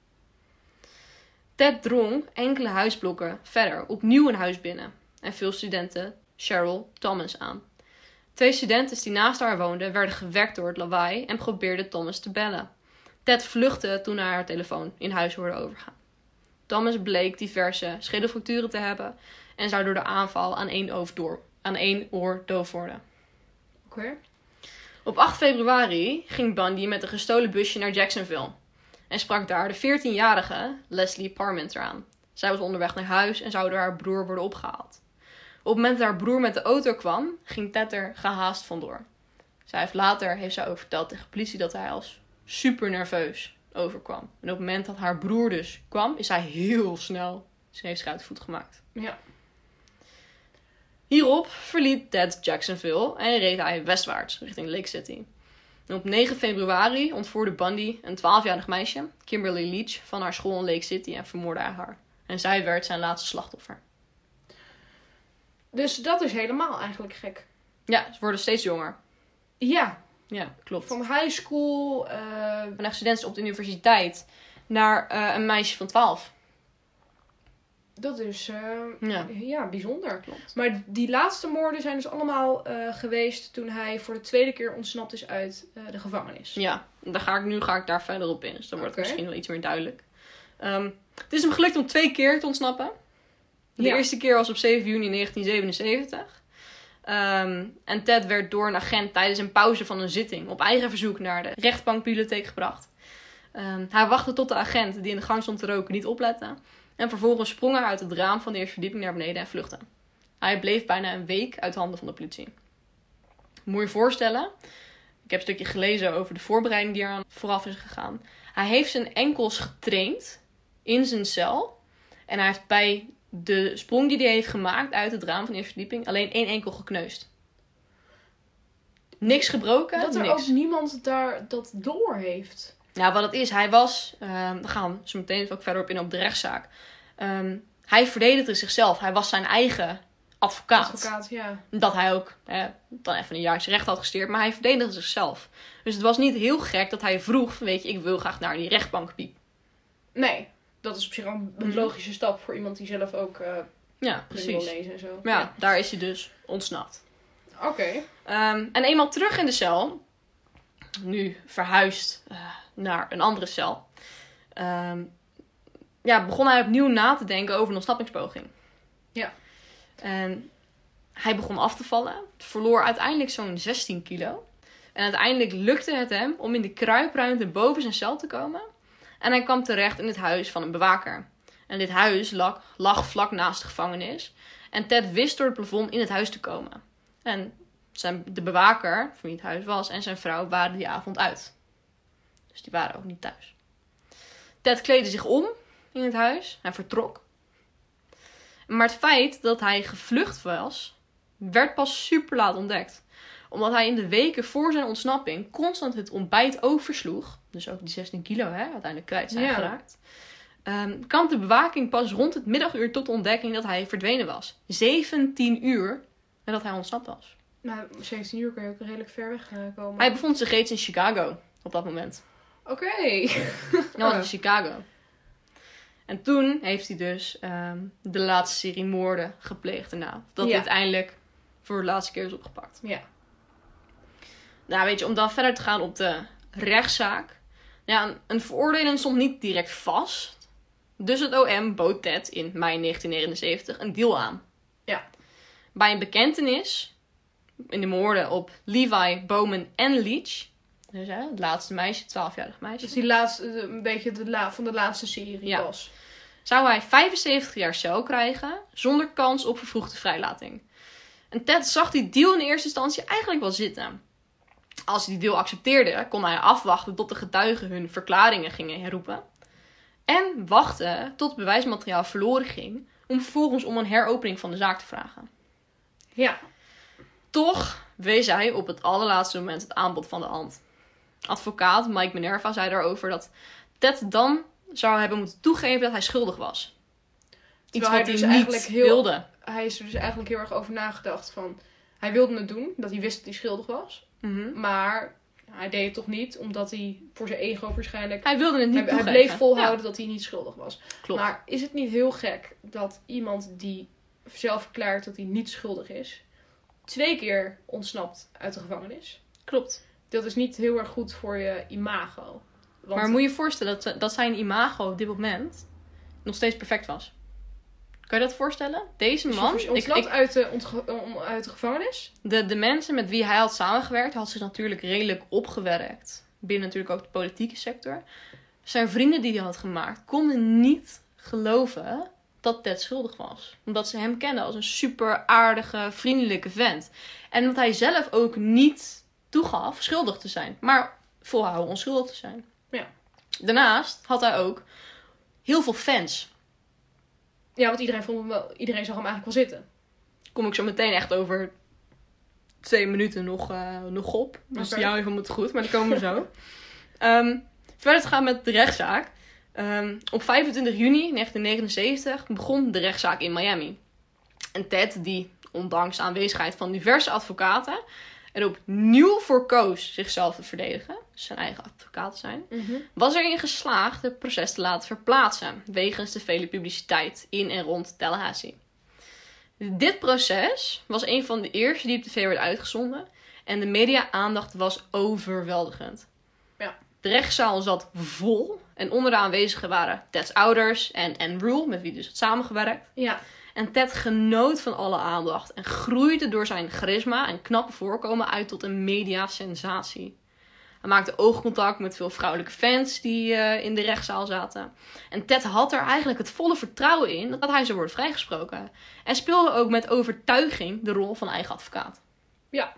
Ted drong enkele huisblokken verder opnieuw een huis binnen en viel studenten Cheryl Thomas aan. 2 studenten die naast haar woonden werden gewekt door het lawaai en probeerden Thomas te bellen. Ted vluchtte toen hij haar telefoon in huis hoorde overgaan. Thomas bleek diverse schedelfracturen te hebben en zou door de aanval aan één oor doof worden. Oké. Op 8 februari ging Bundy met een gestolen busje naar Jacksonville en sprak daar de 14-jarige Leslie Parmenter aan. Zij was onderweg naar huis en zou door haar broer worden opgehaald. Op het moment dat haar broer met de auto kwam, ging Ted er gehaast vandoor. Later heeft zij ook verteld tegen de politie dat hij als super nerveus overkwam. En op het moment dat haar broer dus kwam, is hij heel snel zijn uit voet gemaakt. Ja. Hierop verliet Ted Jacksonville en reed hij westwaarts richting Lake City. En op 9 februari ontvoerde Bundy een 12-jarig meisje, Kimberly Leach, van haar school in Lake City en vermoordde hij haar. En zij werd zijn laatste slachtoffer. Dus dat is helemaal eigenlijk gek. Ja, ze worden steeds jonger. Ja. Ja, klopt. Van high school. Van een student op de universiteit naar een meisje van 12. Dat is Ja. bijzonder. Klopt. Maar die laatste moorden zijn dus allemaal geweest toen hij voor de tweede keer ontsnapt is uit de gevangenis. Ja, nu ga ik daar verder op in. Dus dan wordt het misschien wel iets meer duidelijk. Het is hem gelukt om 2 keer te ontsnappen. De eerste keer was op 7 juni 1977. En Ted werd door een agent tijdens een pauze van een zitting op eigen verzoek naar de rechtbankbibliotheek gebracht. Hij wachtte tot de agent die in de gang stond te roken niet oplette. En vervolgens sprong hij uit het raam van de eerste verdieping naar beneden en vluchtte. Hij bleef bijna een week uit handen van de politie. Moet je je voorstellen, ik heb een stukje gelezen over de voorbereiding die eraan vooraf is gegaan. Hij heeft zijn enkels getraind in zijn cel. En hij heeft bij de sprong die hij heeft gemaakt uit het raam van de eerste verdieping alleen 1 enkel gekneusd. Niks gebroken, Dat er niks. ook niemand daar dat door heeft. Nou, wat het is, hij was... we gaan zo meteen ook verder op in op de rechtszaak. Hij verdedigde zichzelf. Hij was zijn eigen advocaat. Ja. Dat hij ook dan even een jaartje recht had gesteerd. Maar hij verdedigde zichzelf. Dus het was niet heel gek dat hij vroeg... Weet je, ik wil graag naar die rechtbankpiep. Nee, dat is op zich al een logische stap voor iemand die zelf ook Ja, wil precies. lezen en zo. Ja, daar is hij dus ontsnapt. Oké. En eenmaal terug in de cel... Nu verhuisd naar een andere cel... begon hij opnieuw na te denken over een ontsnappingspoging. Ja. En hij begon af te vallen. Verloor uiteindelijk zo'n 16 kilo. En uiteindelijk lukte het hem om in de kruipruimte boven zijn cel te komen. En hij kwam terecht in het huis van een bewaker. En dit huis lag vlak naast de gevangenis. En Ted wist door het plafond in het huis te komen. En de bewaker, van wie het huis was, en zijn vrouw waren die avond uit. Dus die waren ook niet thuis. Ted kleedde zich om in het huis. Hij vertrok. Maar het feit dat hij gevlucht was, werd pas super laat ontdekt. Omdat hij in de weken voor zijn ontsnapping constant het ontbijt oversloeg. Dus ook die 16 kilo uiteindelijk kwijt zijn geraakt. Kwam de bewaking pas rond het middaguur tot de ontdekking dat hij verdwenen was. 17 uur nadat hij ontsnapt was. Nou, 17 uur kun je ook redelijk ver weg komen. Hij bevond zich reeds in Chicago op dat moment. Oké. Dat was in Chicago. En toen heeft hij dus de laatste serie moorden gepleegd daarna. Dat hij uiteindelijk voor de laatste keer is opgepakt. Ja. Nou, weet je, om dan verder te gaan op de rechtszaak. Ja, een veroordeling stond niet direct vast. Dus het OM bood Ted in mei 1979 een deal aan. Ja. Bij een bekentenis in de moorden op Levi, Bowman en Leach. Dus het laatste meisje, 12-jarig meisje. Dus die laatste, een beetje van de laatste serie was. Zou hij 75 jaar cel krijgen zonder kans op vervroegde vrijlating. En Ted zag die deal in eerste instantie eigenlijk wel zitten. Als hij die deal accepteerde, kon hij afwachten tot de getuigen hun verklaringen gingen herroepen. En wachten tot het bewijsmateriaal verloren ging om vervolgens om een heropening van de zaak te vragen. Ja. Toch wees hij op het allerlaatste moment het aanbod van de hand. Advocaat Mike Minerva zei daarover dat Ted dan zou hebben moeten toegeven dat hij schuldig was. Iets wat hij dus niet eigenlijk wilde. hij is er dus eigenlijk heel erg over nagedacht van... Hij wilde het doen, dat hij wist dat hij schuldig was. Mhm. Maar hij deed het toch niet, omdat hij voor zijn ego waarschijnlijk... Hij wilde het niet Hij toegeven. bleef volhouden dat hij niet schuldig was. Klopt. Maar is het niet heel gek dat iemand die zelf verklaart dat hij niet schuldig is... 2 keer ontsnapt uit de gevangenis? Klopt. Dat is niet heel erg goed voor je imago. Want Maar moet je je voorstellen dat zijn imago op dit moment nog steeds perfect was? Kan je dat voorstellen? Deze man... dus je ontsnapt uit de gevangenis? De mensen met wie hij had samengewerkt, had zich natuurlijk redelijk opgewerkt. Binnen natuurlijk ook de politieke sector. Zijn vrienden die hij had gemaakt, konden niet geloven dat Ted schuldig was. Omdat ze hem kenden als een super aardige, vriendelijke vent. En dat hij zelf ook niet toegaf schuldig te zijn. Maar volhouden onschuldig te zijn. Ja. Daarnaast had hij ook heel veel fans. Ja, want iedereen zag hem eigenlijk wel zitten. Kom ik zo meteen echt over 2 minuten nog op. Dus Oké. jou even moet goed, maar dan komen we zo. Verder te gaan met de rechtszaak. Op 25 juni 1979 begon de rechtszaak in Miami. En Ted, die ondanks de aanwezigheid van diverse advocaten er opnieuw voor koos zichzelf te verdedigen, dus zijn eigen advocaten zijn, was erin geslaagd het proces te laten verplaatsen, wegens de vele publiciteit in en rond Tallahassee. Dit proces was een van de eerste die op tv werd uitgezonden en de media-aandacht was overweldigend. Ja. De rechtszaal zat vol en onder de aanwezigen waren Ted's ouders en Anne Rule, met wie dus had samengewerkt. Ja. En Ted genoot van alle aandacht en groeide door zijn charisma en knappe voorkomen uit tot een mediasensatie. Hij maakte oogcontact met veel vrouwelijke fans die in de rechtszaal zaten. En Ted had er eigenlijk het volle vertrouwen in dat hij zou worden vrijgesproken. En speelde ook met overtuiging de rol van eigen advocaat. Ja.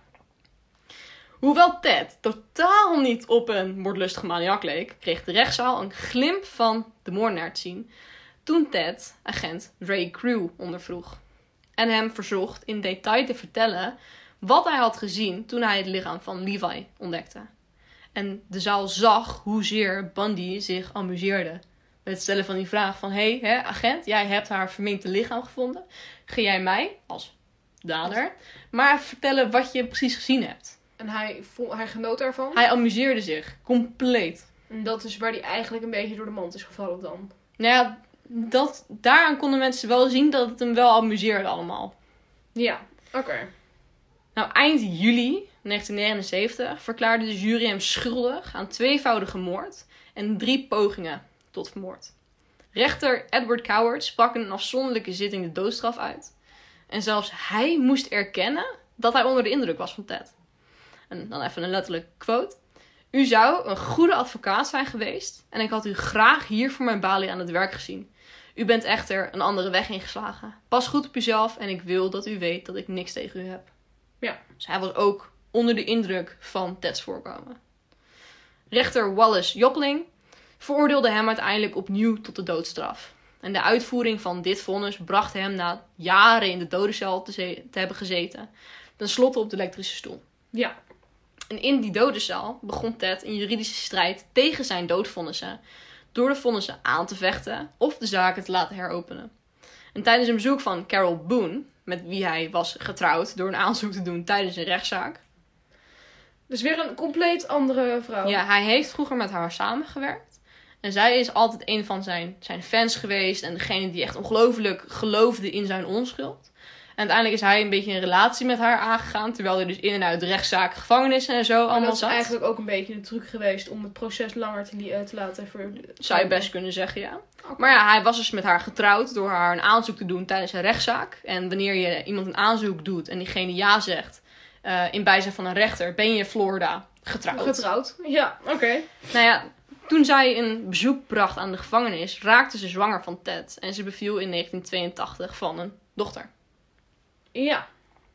Hoewel Ted totaal niet op een moordlustige maniak leek, kreeg de rechtszaal een glimp van de moordenaar te zien toen Ted agent Ray Crew ondervroeg. En hem verzocht in detail te vertellen wat hij had gezien toen hij het lichaam van Levi ontdekte. En de zaal zag hoezeer Bundy zich amuseerde met het stellen van die vraag van... Hé, agent, jij hebt haar verminkte lichaam gevonden. Ga jij mij, als dader, maar vertellen wat je precies gezien hebt. En hij genoot daarvan. Hij amuseerde zich, compleet. En dat is waar hij eigenlijk een beetje door de mand is gevallen dan. Nou ja, daaraan konden mensen wel zien dat het hem wel amuseerde allemaal. Ja, oké. Nou, eind juli 1979 verklaarde de jury hem schuldig aan 2-voudige moord en 3 pogingen tot moord. Rechter Edward Coward sprak in een afzonderlijke zitting de doodstraf uit. En zelfs hij moest erkennen dat hij onder de indruk was van Ted. En dan even een letterlijke quote. U zou een goede advocaat zijn geweest en ik had u graag hier voor mijn balie aan het werk gezien. U bent echter een andere weg ingeslagen. Pas goed op uzelf en ik wil dat u weet dat ik niks tegen u heb. Ja. Dus hij was ook onder de indruk van Ted's voorkomen. Rechter Wallace Jopling veroordeelde hem uiteindelijk opnieuw tot de doodstraf. En de uitvoering van dit vonnis bracht hem na jaren in de dodencel te hebben gezeten, tenslotte op de elektrische stoel. Ja. En in die dodencel begon Ted een juridische strijd tegen zijn doodvonnissen, door de vonnissen aan te vechten of de zaken te laten heropenen. En tijdens een bezoek van Carol Boone, met wie hij was getrouwd door een aanzoek te doen tijdens een rechtszaak. Dus weer een compleet andere vrouw. Ja, hij heeft vroeger met haar samengewerkt. En zij is altijd een van zijn fans geweest en degene die echt ongelooflijk geloofde in zijn onschuld. En uiteindelijk is hij een beetje een relatie met haar aangegaan, terwijl hij dus in en uit de rechtszaak, gevangenissen en zo Maar allemaal dat is zat. eigenlijk ook een beetje een truc geweest om het proces langer te laten Zou je best kunnen zeggen, ja. Maar ja, hij was dus met haar getrouwd door haar een aanzoek te doen tijdens een rechtszaak. En wanneer je iemand een aanzoek doet en diegene ja zegt, in bijzijn van een rechter, ben je in Florida getrouwd. Ja, oké. Nou ja, toen zij een bezoek bracht aan de gevangenis, raakte ze zwanger van Ted. En ze beviel in 1982 van een dochter. Ja.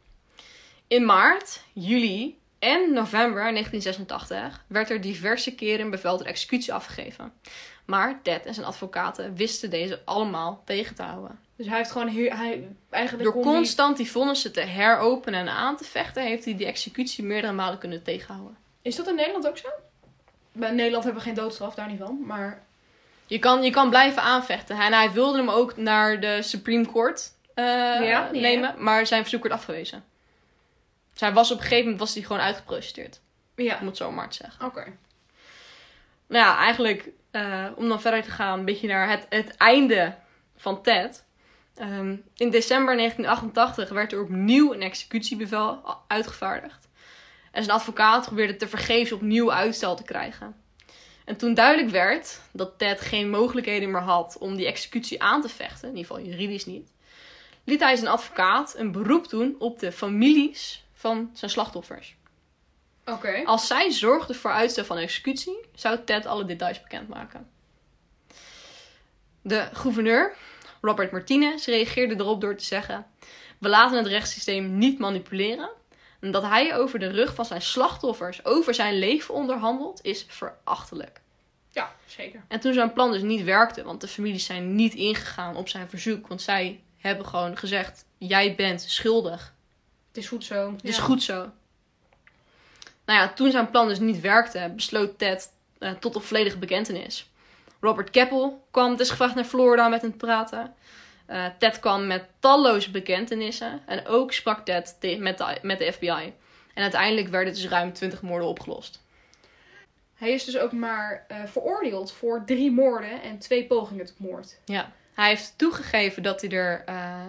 In maart, juli en november 1986 werd er diverse keren een bevel tot executie afgegeven. Maar Ted en zijn advocaten wisten deze allemaal tegen te houden. Dus hij heeft gewoon eigenlijk Door constant die vonnissen te heropenen en aan te vechten, heeft hij die executie meerdere malen kunnen tegenhouden. Is dat in Nederland ook zo? Bij Nederland hebben we geen doodstraf, daar niet van. Maar Je kan blijven aanvechten. En hij wilde hem ook naar de Supreme Court nemen. Maar zijn verzoek werd afgewezen. Zij was op een gegeven moment gewoon uitgeprocedeerd. Ja. Om het zo maar te zeggen. Oké. Nou ja, eigenlijk om dan verder te gaan. Een beetje naar het einde van Ted. In december 1988 werd er opnieuw een executiebevel uitgevaardigd. En zijn advocaat probeerde tevergeefs opnieuw uitstel te krijgen. En toen duidelijk werd dat Ted geen mogelijkheden meer had om die executie aan te vechten, in ieder geval juridisch niet, liet hij zijn advocaat een beroep doen op de families van zijn slachtoffers. Oké. Als zij zorgden voor uitstel van executie, zou Ted alle details bekendmaken. De gouverneur, Robert Martinez, reageerde erop door te zeggen: we laten het rechtssysteem niet manipuleren. En dat hij over de rug van zijn slachtoffers over zijn leven onderhandelt, is verachtelijk. Ja, zeker. En toen zijn plan dus niet werkte, want de families zijn niet ingegaan op zijn verzoek. Want zij hebben gewoon gezegd: jij bent schuldig. Het is goed zo. Het is goed zo. Nou ja, toen zijn plan dus niet werkte, besloot Ted tot een volledige bekentenis. Robert Keppel kwam dus gevraagd naar Florida met hem te praten. Ted kwam met talloze bekentenissen. En ook sprak Ted met de FBI. En uiteindelijk werden dus ruim 20 moorden opgelost. Hij is dus ook maar veroordeeld voor 3 moorden en 2 pogingen tot moord. Ja. Hij heeft toegegeven dat hij er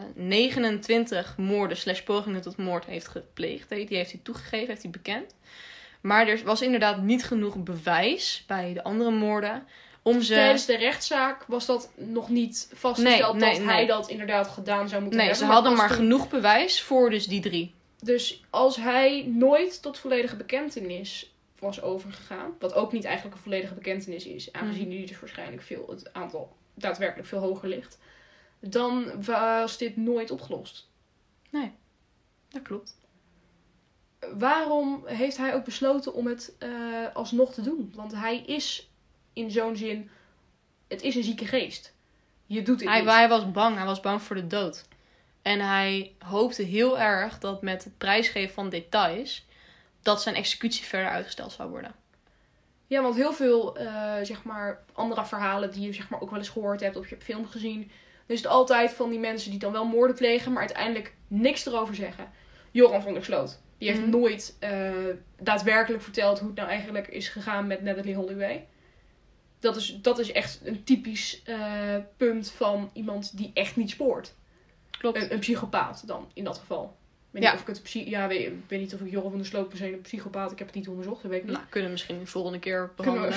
29 moorden / pogingen tot moord heeft gepleegd. Die heeft hij toegegeven, heeft hij bekend. Maar er was inderdaad niet genoeg bewijs bij de andere moorden om ze... Tijdens de rechtszaak was dat nog niet vastgesteld dat hij dat inderdaad gedaan zou moeten hebben. Nee, ze hadden maar genoeg bewijs voor dus die 3. Dus als hij nooit tot volledige bekentenis was overgegaan, wat ook niet eigenlijk een volledige bekentenis is, aangezien die dus waarschijnlijk het aantal daadwerkelijk veel hoger ligt, dan was dit nooit opgelost. Nee, dat klopt. Waarom heeft hij ook besloten om het alsnog te doen? Want hij is in zo'n zin, het is een zieke geest. Je doet het niet. Hij was bang. Hij was bang voor de dood. En hij hoopte heel erg dat met het prijsgeven van details, dat zijn executie verder uitgesteld zou worden. Ja, want heel veel zeg maar andere verhalen die je zeg maar ook wel eens gehoord hebt of je hebt film gezien, dan is het altijd van die mensen die dan wel moorden plegen, maar uiteindelijk niks erover zeggen. Joran van der Sloot. Die heeft nooit daadwerkelijk verteld hoe het nou eigenlijk is gegaan met Natalie Holloway. Dat is echt een typisch punt van iemand die echt niet spoort. Klopt. Een psychopaat dan, in dat geval. Ik weet niet of ik Joran van der Sloot per se een psychopaat. Ik heb het niet onderzocht, dat weet ik niet. Nou, kunnen we misschien de volgende keer behandelen.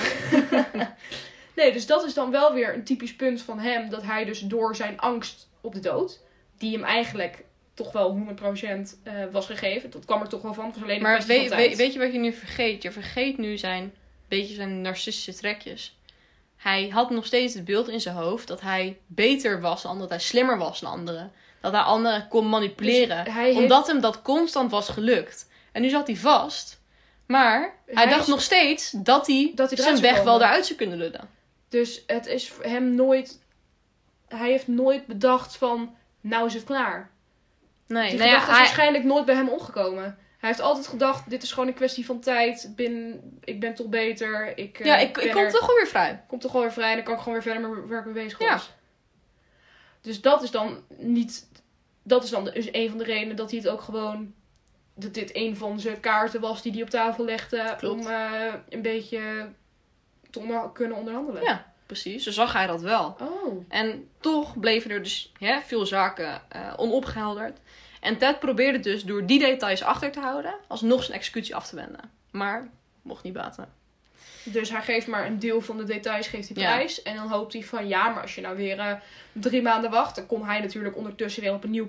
Nee, dus dat is dan wel weer een typisch punt van hem. Dat hij dus door zijn angst op de dood, die hem eigenlijk toch wel 100% was gegeven. Dat kwam er toch wel van. Het was alleen maar weet je wat je nu vergeet? Je vergeet nu zijn narcistische trekjes. Hij had nog steeds het beeld in zijn hoofd dat hij beter was dan anderen. Dat hij slimmer was dan anderen. Dat hij anderen kon manipuleren. Dus omdat hem dat constant was gelukt. En nu zat hij vast. Maar hij dacht nog steeds dat hij zijn weg wel eruit zou kunnen lullen. Dus het is hem nooit... Hij heeft nooit bedacht van, nou is het klaar. Nee, Die gedachte is waarschijnlijk nooit bij hem opgekomen. Hij heeft altijd gedacht, dit is gewoon een kwestie van tijd. Ik ben toch beter. Ik kom toch gewoon weer vrij. Kom toch gewoon weer vrij en dan kan ik gewoon weer verder met waar ik mee bezig was. Ja. Dus dat is dan niet... Dat is dan dus een van de redenen dat hij het ook gewoon... Dat dit een van zijn kaarten was die hij op tafel legde. Klopt. Om een beetje te kunnen onderhandelen. Ja, precies. Zo zag hij dat wel. Oh. En toch bleven er dus veel zaken onopgehelderd. En Ted probeerde dus door die details achter te houden, alsnog zijn executie af te wenden. Maar mocht niet baten. Dus hij geeft maar een deel van de details, geeft hij prijs. Ja. En dan hoopt hij van, ja, maar als je nou weer 3 maanden wacht, dan kon hij natuurlijk ondertussen weer op een nieuw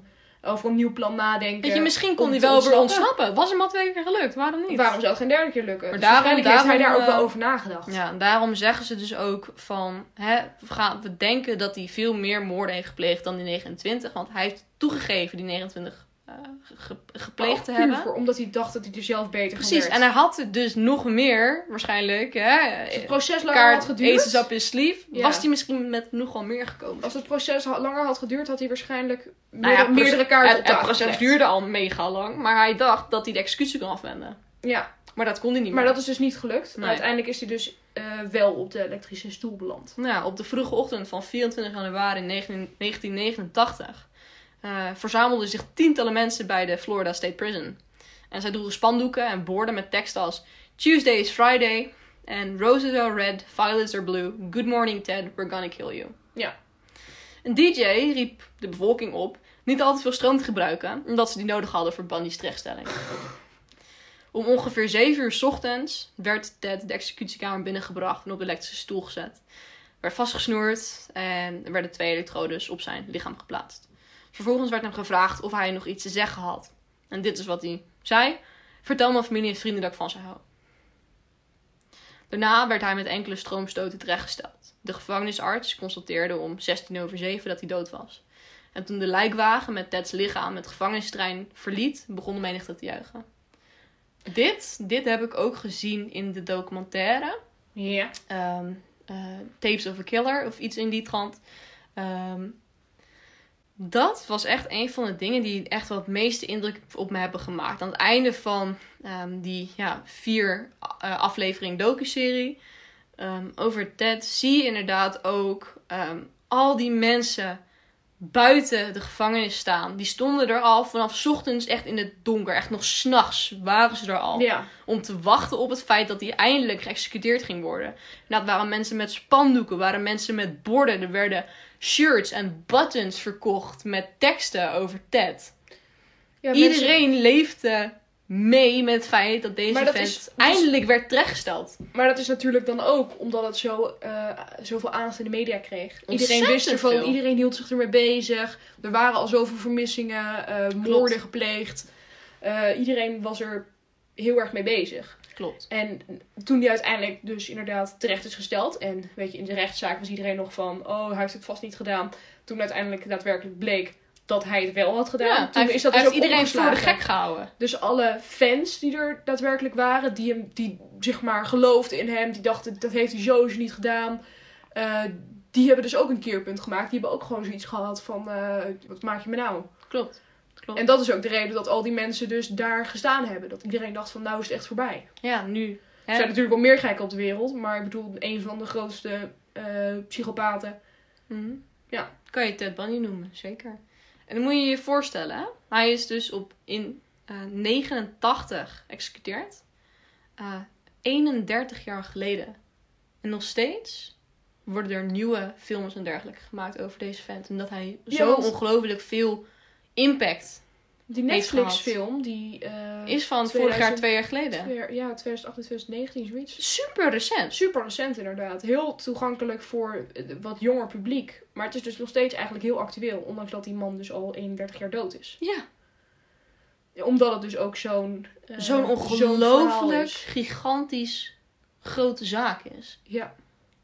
plan nadenken. Weet je, misschien kon hij wel weer ontsnappen. Was hem al 2 keer gelukt, waarom niet? Waarom zou het geen 3e keer lukken? Maar dus daarom heeft hij daar ook wel over nagedacht. Ja, en daarom zeggen ze dus ook van, we denken dat hij veel meer moorden heeft gepleegd dan die 29. Want hij heeft toegegeven die 29 gepleegd te hebben. Omdat hij dacht dat hij er zelf beter van werd. Precies, en hij had het dus nog meer, waarschijnlijk. Als het proces langer had geduurd. Aces up his sleeve, was hij misschien met nogal meer gekomen. Als het proces langer had geduurd, had hij waarschijnlijk meerdere kaarten op tafel. Het proces duurde al mega lang, maar hij dacht dat hij de executie kon afwenden. Ja. Maar dat kon hij niet meer. Maar dat is dus niet gelukt. Nee. Uiteindelijk is hij dus wel op de elektrische stoel beland. Nou, op de vroege ochtend van 24 januari 1989 verzamelden zich tientallen mensen bij de Florida State Prison. En zij droegen spandoeken en borden met teksten als Tuesday is Friday en Roses are red, violets are blue, good morning Ted, we're gonna kill you. Ja. Een DJ riep de bevolking op niet al te veel stroom te gebruiken, omdat ze die nodig hadden voor Bundy's terechtstelling. Om ongeveer 7 uur 's ochtends werd Ted de executiekamer binnengebracht en op de elektrische stoel gezet. Werd vastgesnoerd en er werden 2 elektrodes op zijn lichaam geplaatst. Vervolgens werd hem gevraagd of hij nog iets te zeggen had. En dit is wat hij zei. Vertel mijn familie en vrienden dat ik van ze hou. Daarna werd hij met enkele stroomstoten terechtgesteld. De gevangenisarts constateerde om 7:16 dat hij dood was. En toen de lijkwagen met Ted's lichaam het gevangenistrein verliet, begon de menigte te juichen. Dit heb ik ook gezien in de documentaire. Ja. Tapes of a Killer of iets in die trant. Dat was echt een van de dingen die echt wel het meeste indruk op me hebben gemaakt. Aan het einde van die 4 aflevering docuserie over Ted zie je inderdaad ook al die mensen buiten de gevangenis staan. Die stonden er al vanaf 's ochtends echt in het donker. Echt nog 's nachts waren ze er al. Ja. Om te wachten op het feit dat hij eindelijk geëxecuteerd ging worden. Dat waren mensen met spandoeken, waren mensen met borden. Er werden shirts en buttons verkocht met teksten over Ted. Ja, Iedereen leefde mee met het feit dat deze vent eindelijk werd terechtgesteld. Maar dat is natuurlijk dan ook omdat het zoveel aandacht in de media kreeg. Iedereen wist ervan, veel. Iedereen hield zich ermee bezig. Er waren al zoveel vermissingen, moorden gepleegd. Iedereen was er heel erg mee bezig. Klopt. En toen die uiteindelijk dus inderdaad terecht is gesteld. En weet je, in de rechtszaak was iedereen nog van, oh, hij heeft het vast niet gedaan. Toen uiteindelijk daadwerkelijk bleek dat hij het wel had gedaan. Ja, toen is dat dus heeft ook iedereen voor de opgeslagen. gek gehouden. Dus alle fans die er daadwerkelijk waren, die zeg maar geloofden in hem, die dachten dat heeft hij sowieso niet gedaan. Die hebben dus ook een keerpunt gemaakt. Die hebben ook gewoon zoiets gehad van, wat maak je me nou? Klopt. En dat is ook de reden dat al die mensen dus daar gestaan hebben. Dat iedereen dacht van, nou is het echt voorbij. Ja, nu. Er zijn natuurlijk wel meer gekken op de wereld, maar ik bedoel, een van de grootste psychopaten. Mm-hmm. Ja. Kan je Ted Bundy noemen, zeker. En dan moet je je voorstellen, hè? Hij is dus in 89 geëxecuteerd. 31 jaar geleden. En nog steeds worden er nieuwe films en dergelijke gemaakt over deze vent. En dat hij zo ongelooflijk veel impact Die Netflix-film, die is van vorig jaar, 2 jaar geleden. 2018, 2019, zoiets. Super recent. Super recent inderdaad. Heel toegankelijk voor wat jonger publiek. Maar het is dus nog steeds eigenlijk heel actueel. Ondanks dat die man dus al 31 jaar dood is. Ja. Omdat het dus ook zo'n ongelooflijk gigantisch grote zaak is. Ja.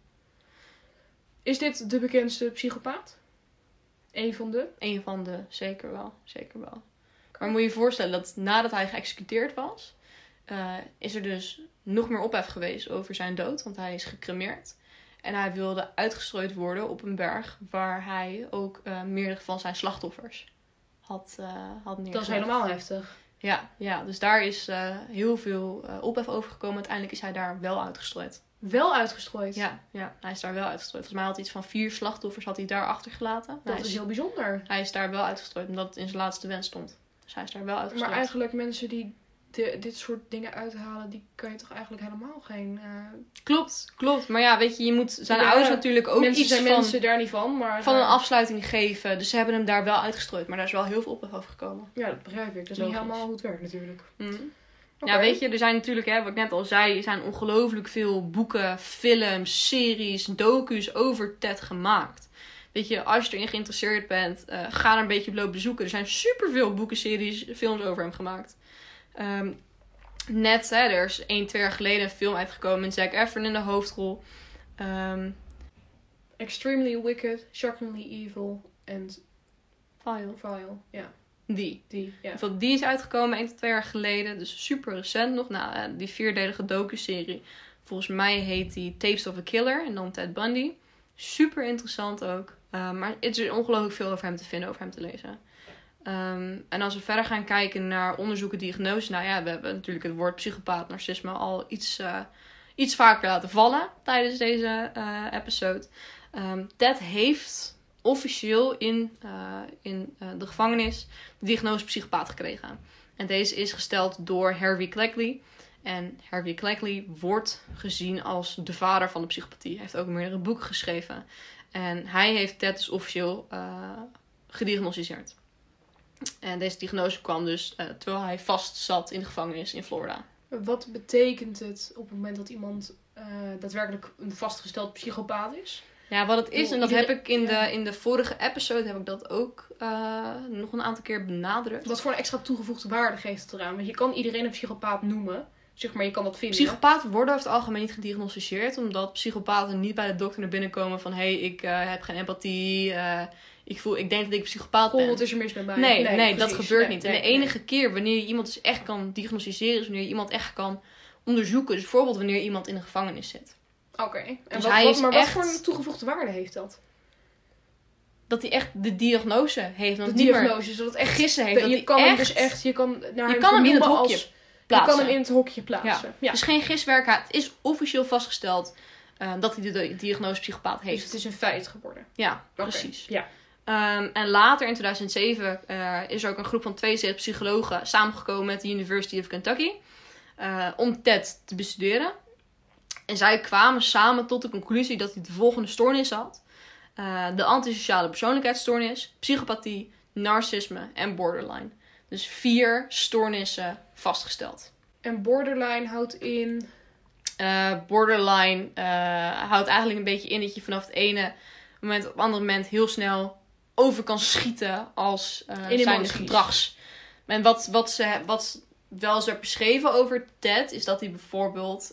Is dit de bekendste psychopaat? Eén van de? Zeker wel. Zeker wel. Maar moet je je voorstellen dat nadat hij geëxecuteerd was, is er dus nog meer ophef geweest over zijn dood. Want hij is gecremeerd. En hij wilde uitgestrooid worden op een berg waar hij ook meerdere van zijn slachtoffers had neergelegd. Dat is helemaal heftig. Ja, dus daar is heel veel ophef over gekomen. Uiteindelijk is hij daar wel uitgestrooid. Wel uitgestrooid? Ja, hij is daar wel uitgestrooid. Volgens mij had hij iets van 4 slachtoffers had hij daar achtergelaten. Dat is heel bijzonder. Hij is daar wel uitgestrooid omdat het in zijn laatste wens stond. Dus hij is daar wel uitgestrooid. Maar eigenlijk mensen die dit soort dingen uithalen, die kan je toch eigenlijk helemaal geen... Klopt. Maar ja, weet je, je moet zijn ouders natuurlijk ook iets van... mensen daar niet van, maar... Van een afsluiting geven. Dus ze hebben hem daar wel uitgestrooid. Maar daar is wel heel veel ophef over gekomen. Ja, dat begrijp ik. Dat is niet helemaal hoe het werkt natuurlijk. Mm. Okay. Ja, weet je, er zijn natuurlijk, wat ik net al zei, er zijn ongelooflijk veel boeken, films, series, docu's over Ted gemaakt. Weet je, als je erin geïnteresseerd bent, ga er een beetje op lopen zoeken. Er zijn superveel boeken, series, films over hem gemaakt. Er is 1-2 jaar geleden een film uitgekomen met Zac Efron in de hoofdrol. Extremely Wicked, Shockingly Evil en Vile. Ja. Die. Ja. Die is uitgekomen 1-2 jaar geleden. Dus super recent nog. Nou, die 4-delige docu-serie. Volgens mij heet die Tapes of a Killer. En dan Ted Bundy. Super interessant ook. Maar het is ongelooflijk veel over hem te vinden. Over hem te lezen. En als we verder gaan kijken naar onderzoeken, diagnose. Nou ja, we hebben natuurlijk het woord psychopaat, narcisme al iets vaker laten vallen. Tijdens deze episode. Ted heeft officieel in de gevangenis de diagnose psychopaat gekregen. En deze is gesteld door Harvey Cleckley. En Harvey Cleckley wordt gezien als de vader van de psychopathie. Hij heeft ook meerdere boeken geschreven. En hij heeft Ted dus officieel gediagnosticeerd. En deze diagnose kwam dus terwijl hij vast zat in de gevangenis in Florida. Wat betekent het op het moment dat iemand daadwerkelijk een vastgesteld psychopaat is? Ja, wat het is, en dat heb ik in de vorige episode heb ik dat ook nog een aantal keer benadrukt. Wat voor een extra toegevoegde waarde geeft het eraan? Want je kan iedereen een psychopaat noemen. Zeg maar, je kan dat vinden. Psychopaten worden over het algemeen niet gediagnosticeerd. Omdat psychopaten niet bij de dokter naar binnen komen van... Hé, ik heb geen empathie. Ik denk dat ik psychopaat ben. Wat is er mis met mij? Nee, dat gebeurt niet. En de enige keer wanneer je iemand dus echt kan diagnosticeren... is wanneer je iemand echt kan onderzoeken. Dus bijvoorbeeld wanneer iemand in de gevangenis zit. Oké. Dus wat voor een toegevoegde waarde heeft dat? Dat hij echt de diagnose heeft. De diagnose, zodat het echt gissen heeft. Je kan hem dus echt... Je kan hem in het hokje plaatsen. Je kan hem in het hokje plaatsen. Ja. Dus geen giswerk. Het is officieel vastgesteld dat hij de diagnose psychopaat heeft. Dus het is een feit geworden. Ja, precies. Ja. En later in 2007 is er ook een groep van 72 psychologen samengekomen met de University of Kentucky. Om Ted te bestuderen. En zij kwamen samen tot de conclusie dat hij de volgende stoornissen had. De antisociale persoonlijkheidsstoornis, psychopathie, narcisme en borderline. Dus 4 stoornissen vastgesteld. En borderline houdt in... Borderline houdt eigenlijk een beetje in dat je vanaf het ene moment op het andere moment heel snel over kan schieten als zijn gedrags. En wat wel is er beschreven over Ted is dat hij bijvoorbeeld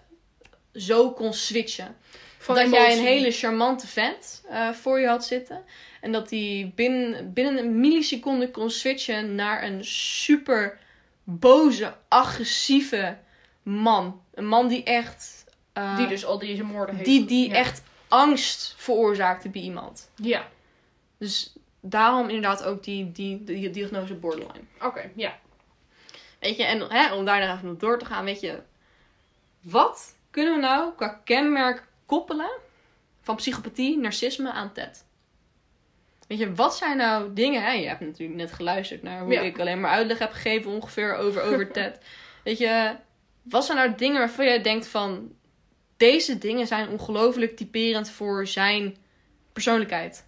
zo kon switchen. Van dat emotie. Jij een hele charmante vent voor je had zitten. En dat hij binnen een milliseconde kon switchen naar een super boze, agressieve man. Een man die echt... die dus al deze moorden heeft. Die echt angst veroorzaakte bij iemand. Ja. Dus daarom inderdaad ook die diagnose borderline. Oké, ja. Weet je, en om daar nog even door te gaan, weet je... Wat kunnen we nou qua kenmerk koppelen van psychopathie, narcisme aan Ted? Weet je, wat zijn nou dingen... Hè? Je hebt natuurlijk net geluisterd naar hoe ik alleen maar uitleg heb gegeven ongeveer over Ted. Weet je, wat zijn nou dingen waarvan jij denkt van... Deze dingen zijn ongelooflijk typerend voor zijn persoonlijkheid.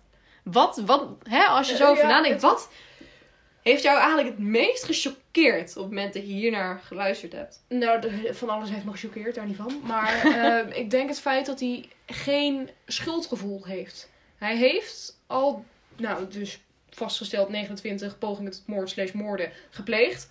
Als je zo over nadenkt, wat heeft jou eigenlijk het meest gechoqueerd op het moment dat je hier naar geluisterd hebt? Nou, van alles heeft me gechoqueerd, daar niet van. Maar ik denk het feit dat hij geen schuldgevoel heeft. Hij heeft al, dus vastgesteld 29 pogingen tot moord/moorden gepleegd.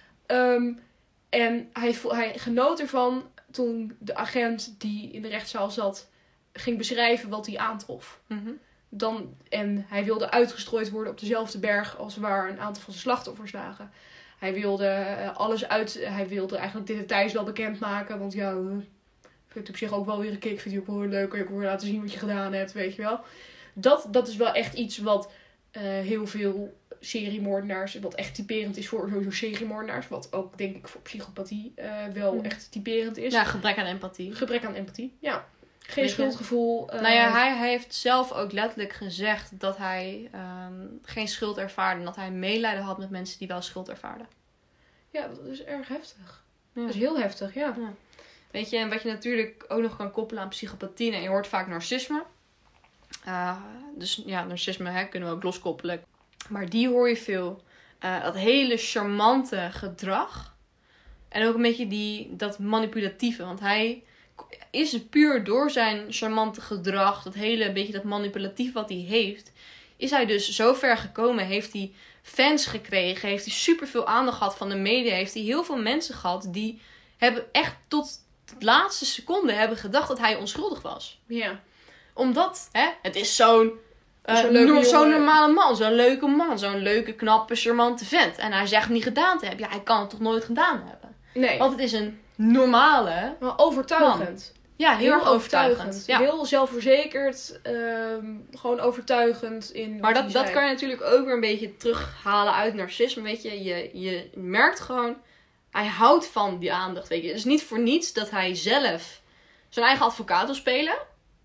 En hij genoot ervan toen de agent die in de rechtszaal zat ging beschrijven wat hij aantrof. Mm-hmm. En hij wilde uitgestrooid worden op dezelfde berg als waar een aantal van zijn slachtoffers lagen. Hij wilde alles uit. Hij wilde eigenlijk de details wel bekendmaken. Want ja, ik vind het op zich ook wel weer een kick. Ik vind het ook wel heel leuk. Ik wil laten zien wat je gedaan hebt, weet je wel. Dat is wel echt iets wat heel veel seriemoordenaars, wat echt typerend is voor sowieso seriemoordenaars. Wat ook, denk ik, voor psychopathie wel echt typerend is. Ja, gebrek aan empathie. Gebrek aan empathie, ja. Geen schuldgevoel. Hij heeft zelf ook letterlijk gezegd dat hij geen schuld ervaarde. En dat hij medelijden had met mensen die wel schuld ervaarden. Ja, dat is erg heftig. Ja. Dat is heel heftig, ja. Weet je, en wat je natuurlijk ook nog kan koppelen aan psychopathie. En je hoort vaak narcisme. Dus ja, narcisme kunnen we ook loskoppelen. Maar die hoor je veel. Dat hele charmante gedrag. En ook een beetje dat manipulatieve. Want hij is puur door zijn charmante gedrag, dat manipulatief wat hij heeft, is hij dus zo ver gekomen, heeft hij fans gekregen, heeft hij superveel aandacht gehad van de media, heeft hij heel veel mensen gehad die hebben echt tot de laatste seconde hebben gedacht dat hij onschuldig was. Ja. Omdat, het is zo'n normale man, zo'n leuke man, zo'n leuke, knappe, charmante vent. En hij zegt niet gedaan te hebben. Ja, hij kan het toch nooit gedaan hebben? Nee. Want het is een normale... Maar overtuigend. Man. Ja, heel erg overtuigend. Ja. Heel zelfverzekerd. Gewoon overtuigend. Maar dat kan je natuurlijk ook weer een beetje terughalen uit narcisme. Weet je, je merkt gewoon... Hij houdt van die aandacht. Weet je. Het is niet voor niets dat hij zelf zijn eigen advocaat wil spelen.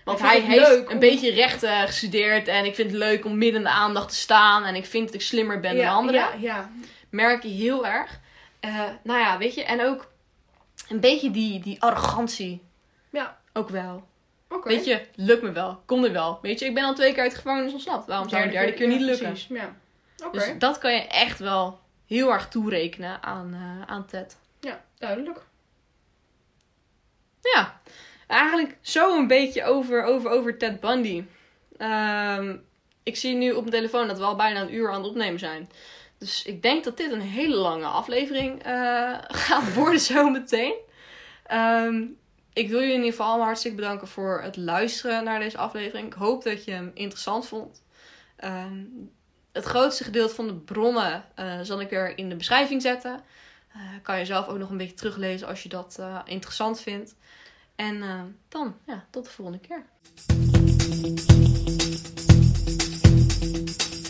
Want Ik vind hij het heeft leuk een om- beetje rechten gestudeerd. En ik vind het leuk om midden in de aandacht te staan. En ik vind dat ik slimmer ben dan anderen. Ja. Merk je heel erg. Nou ja, weet je. En ook een beetje die arrogantie. Ja. Ook wel. Oké. Weet je, lukt me wel. Kom er wel. Weet je, ik ben al 2 keer uit de gevangenis ontsnapt. Waarom zou het de derde keer niet lukken? Precies. Ja. Oké. Dus dat kan je echt wel heel erg toerekenen aan Ted. Ja, duidelijk. Ja, eigenlijk zo een beetje over Ted Bundy. Ik zie nu op mijn telefoon dat we al bijna een uur aan het opnemen zijn. Dus ik denk dat dit een hele lange aflevering gaat worden zometeen. Ik wil jullie in ieder geval allemaal hartstikke bedanken voor het luisteren naar deze aflevering. Ik hoop dat je hem interessant vond. Het grootste gedeelte van de bronnen zal ik weer in de beschrijving zetten. Kan je zelf ook nog een beetje teruglezen als je dat interessant vindt. En dan, ja, tot de volgende keer.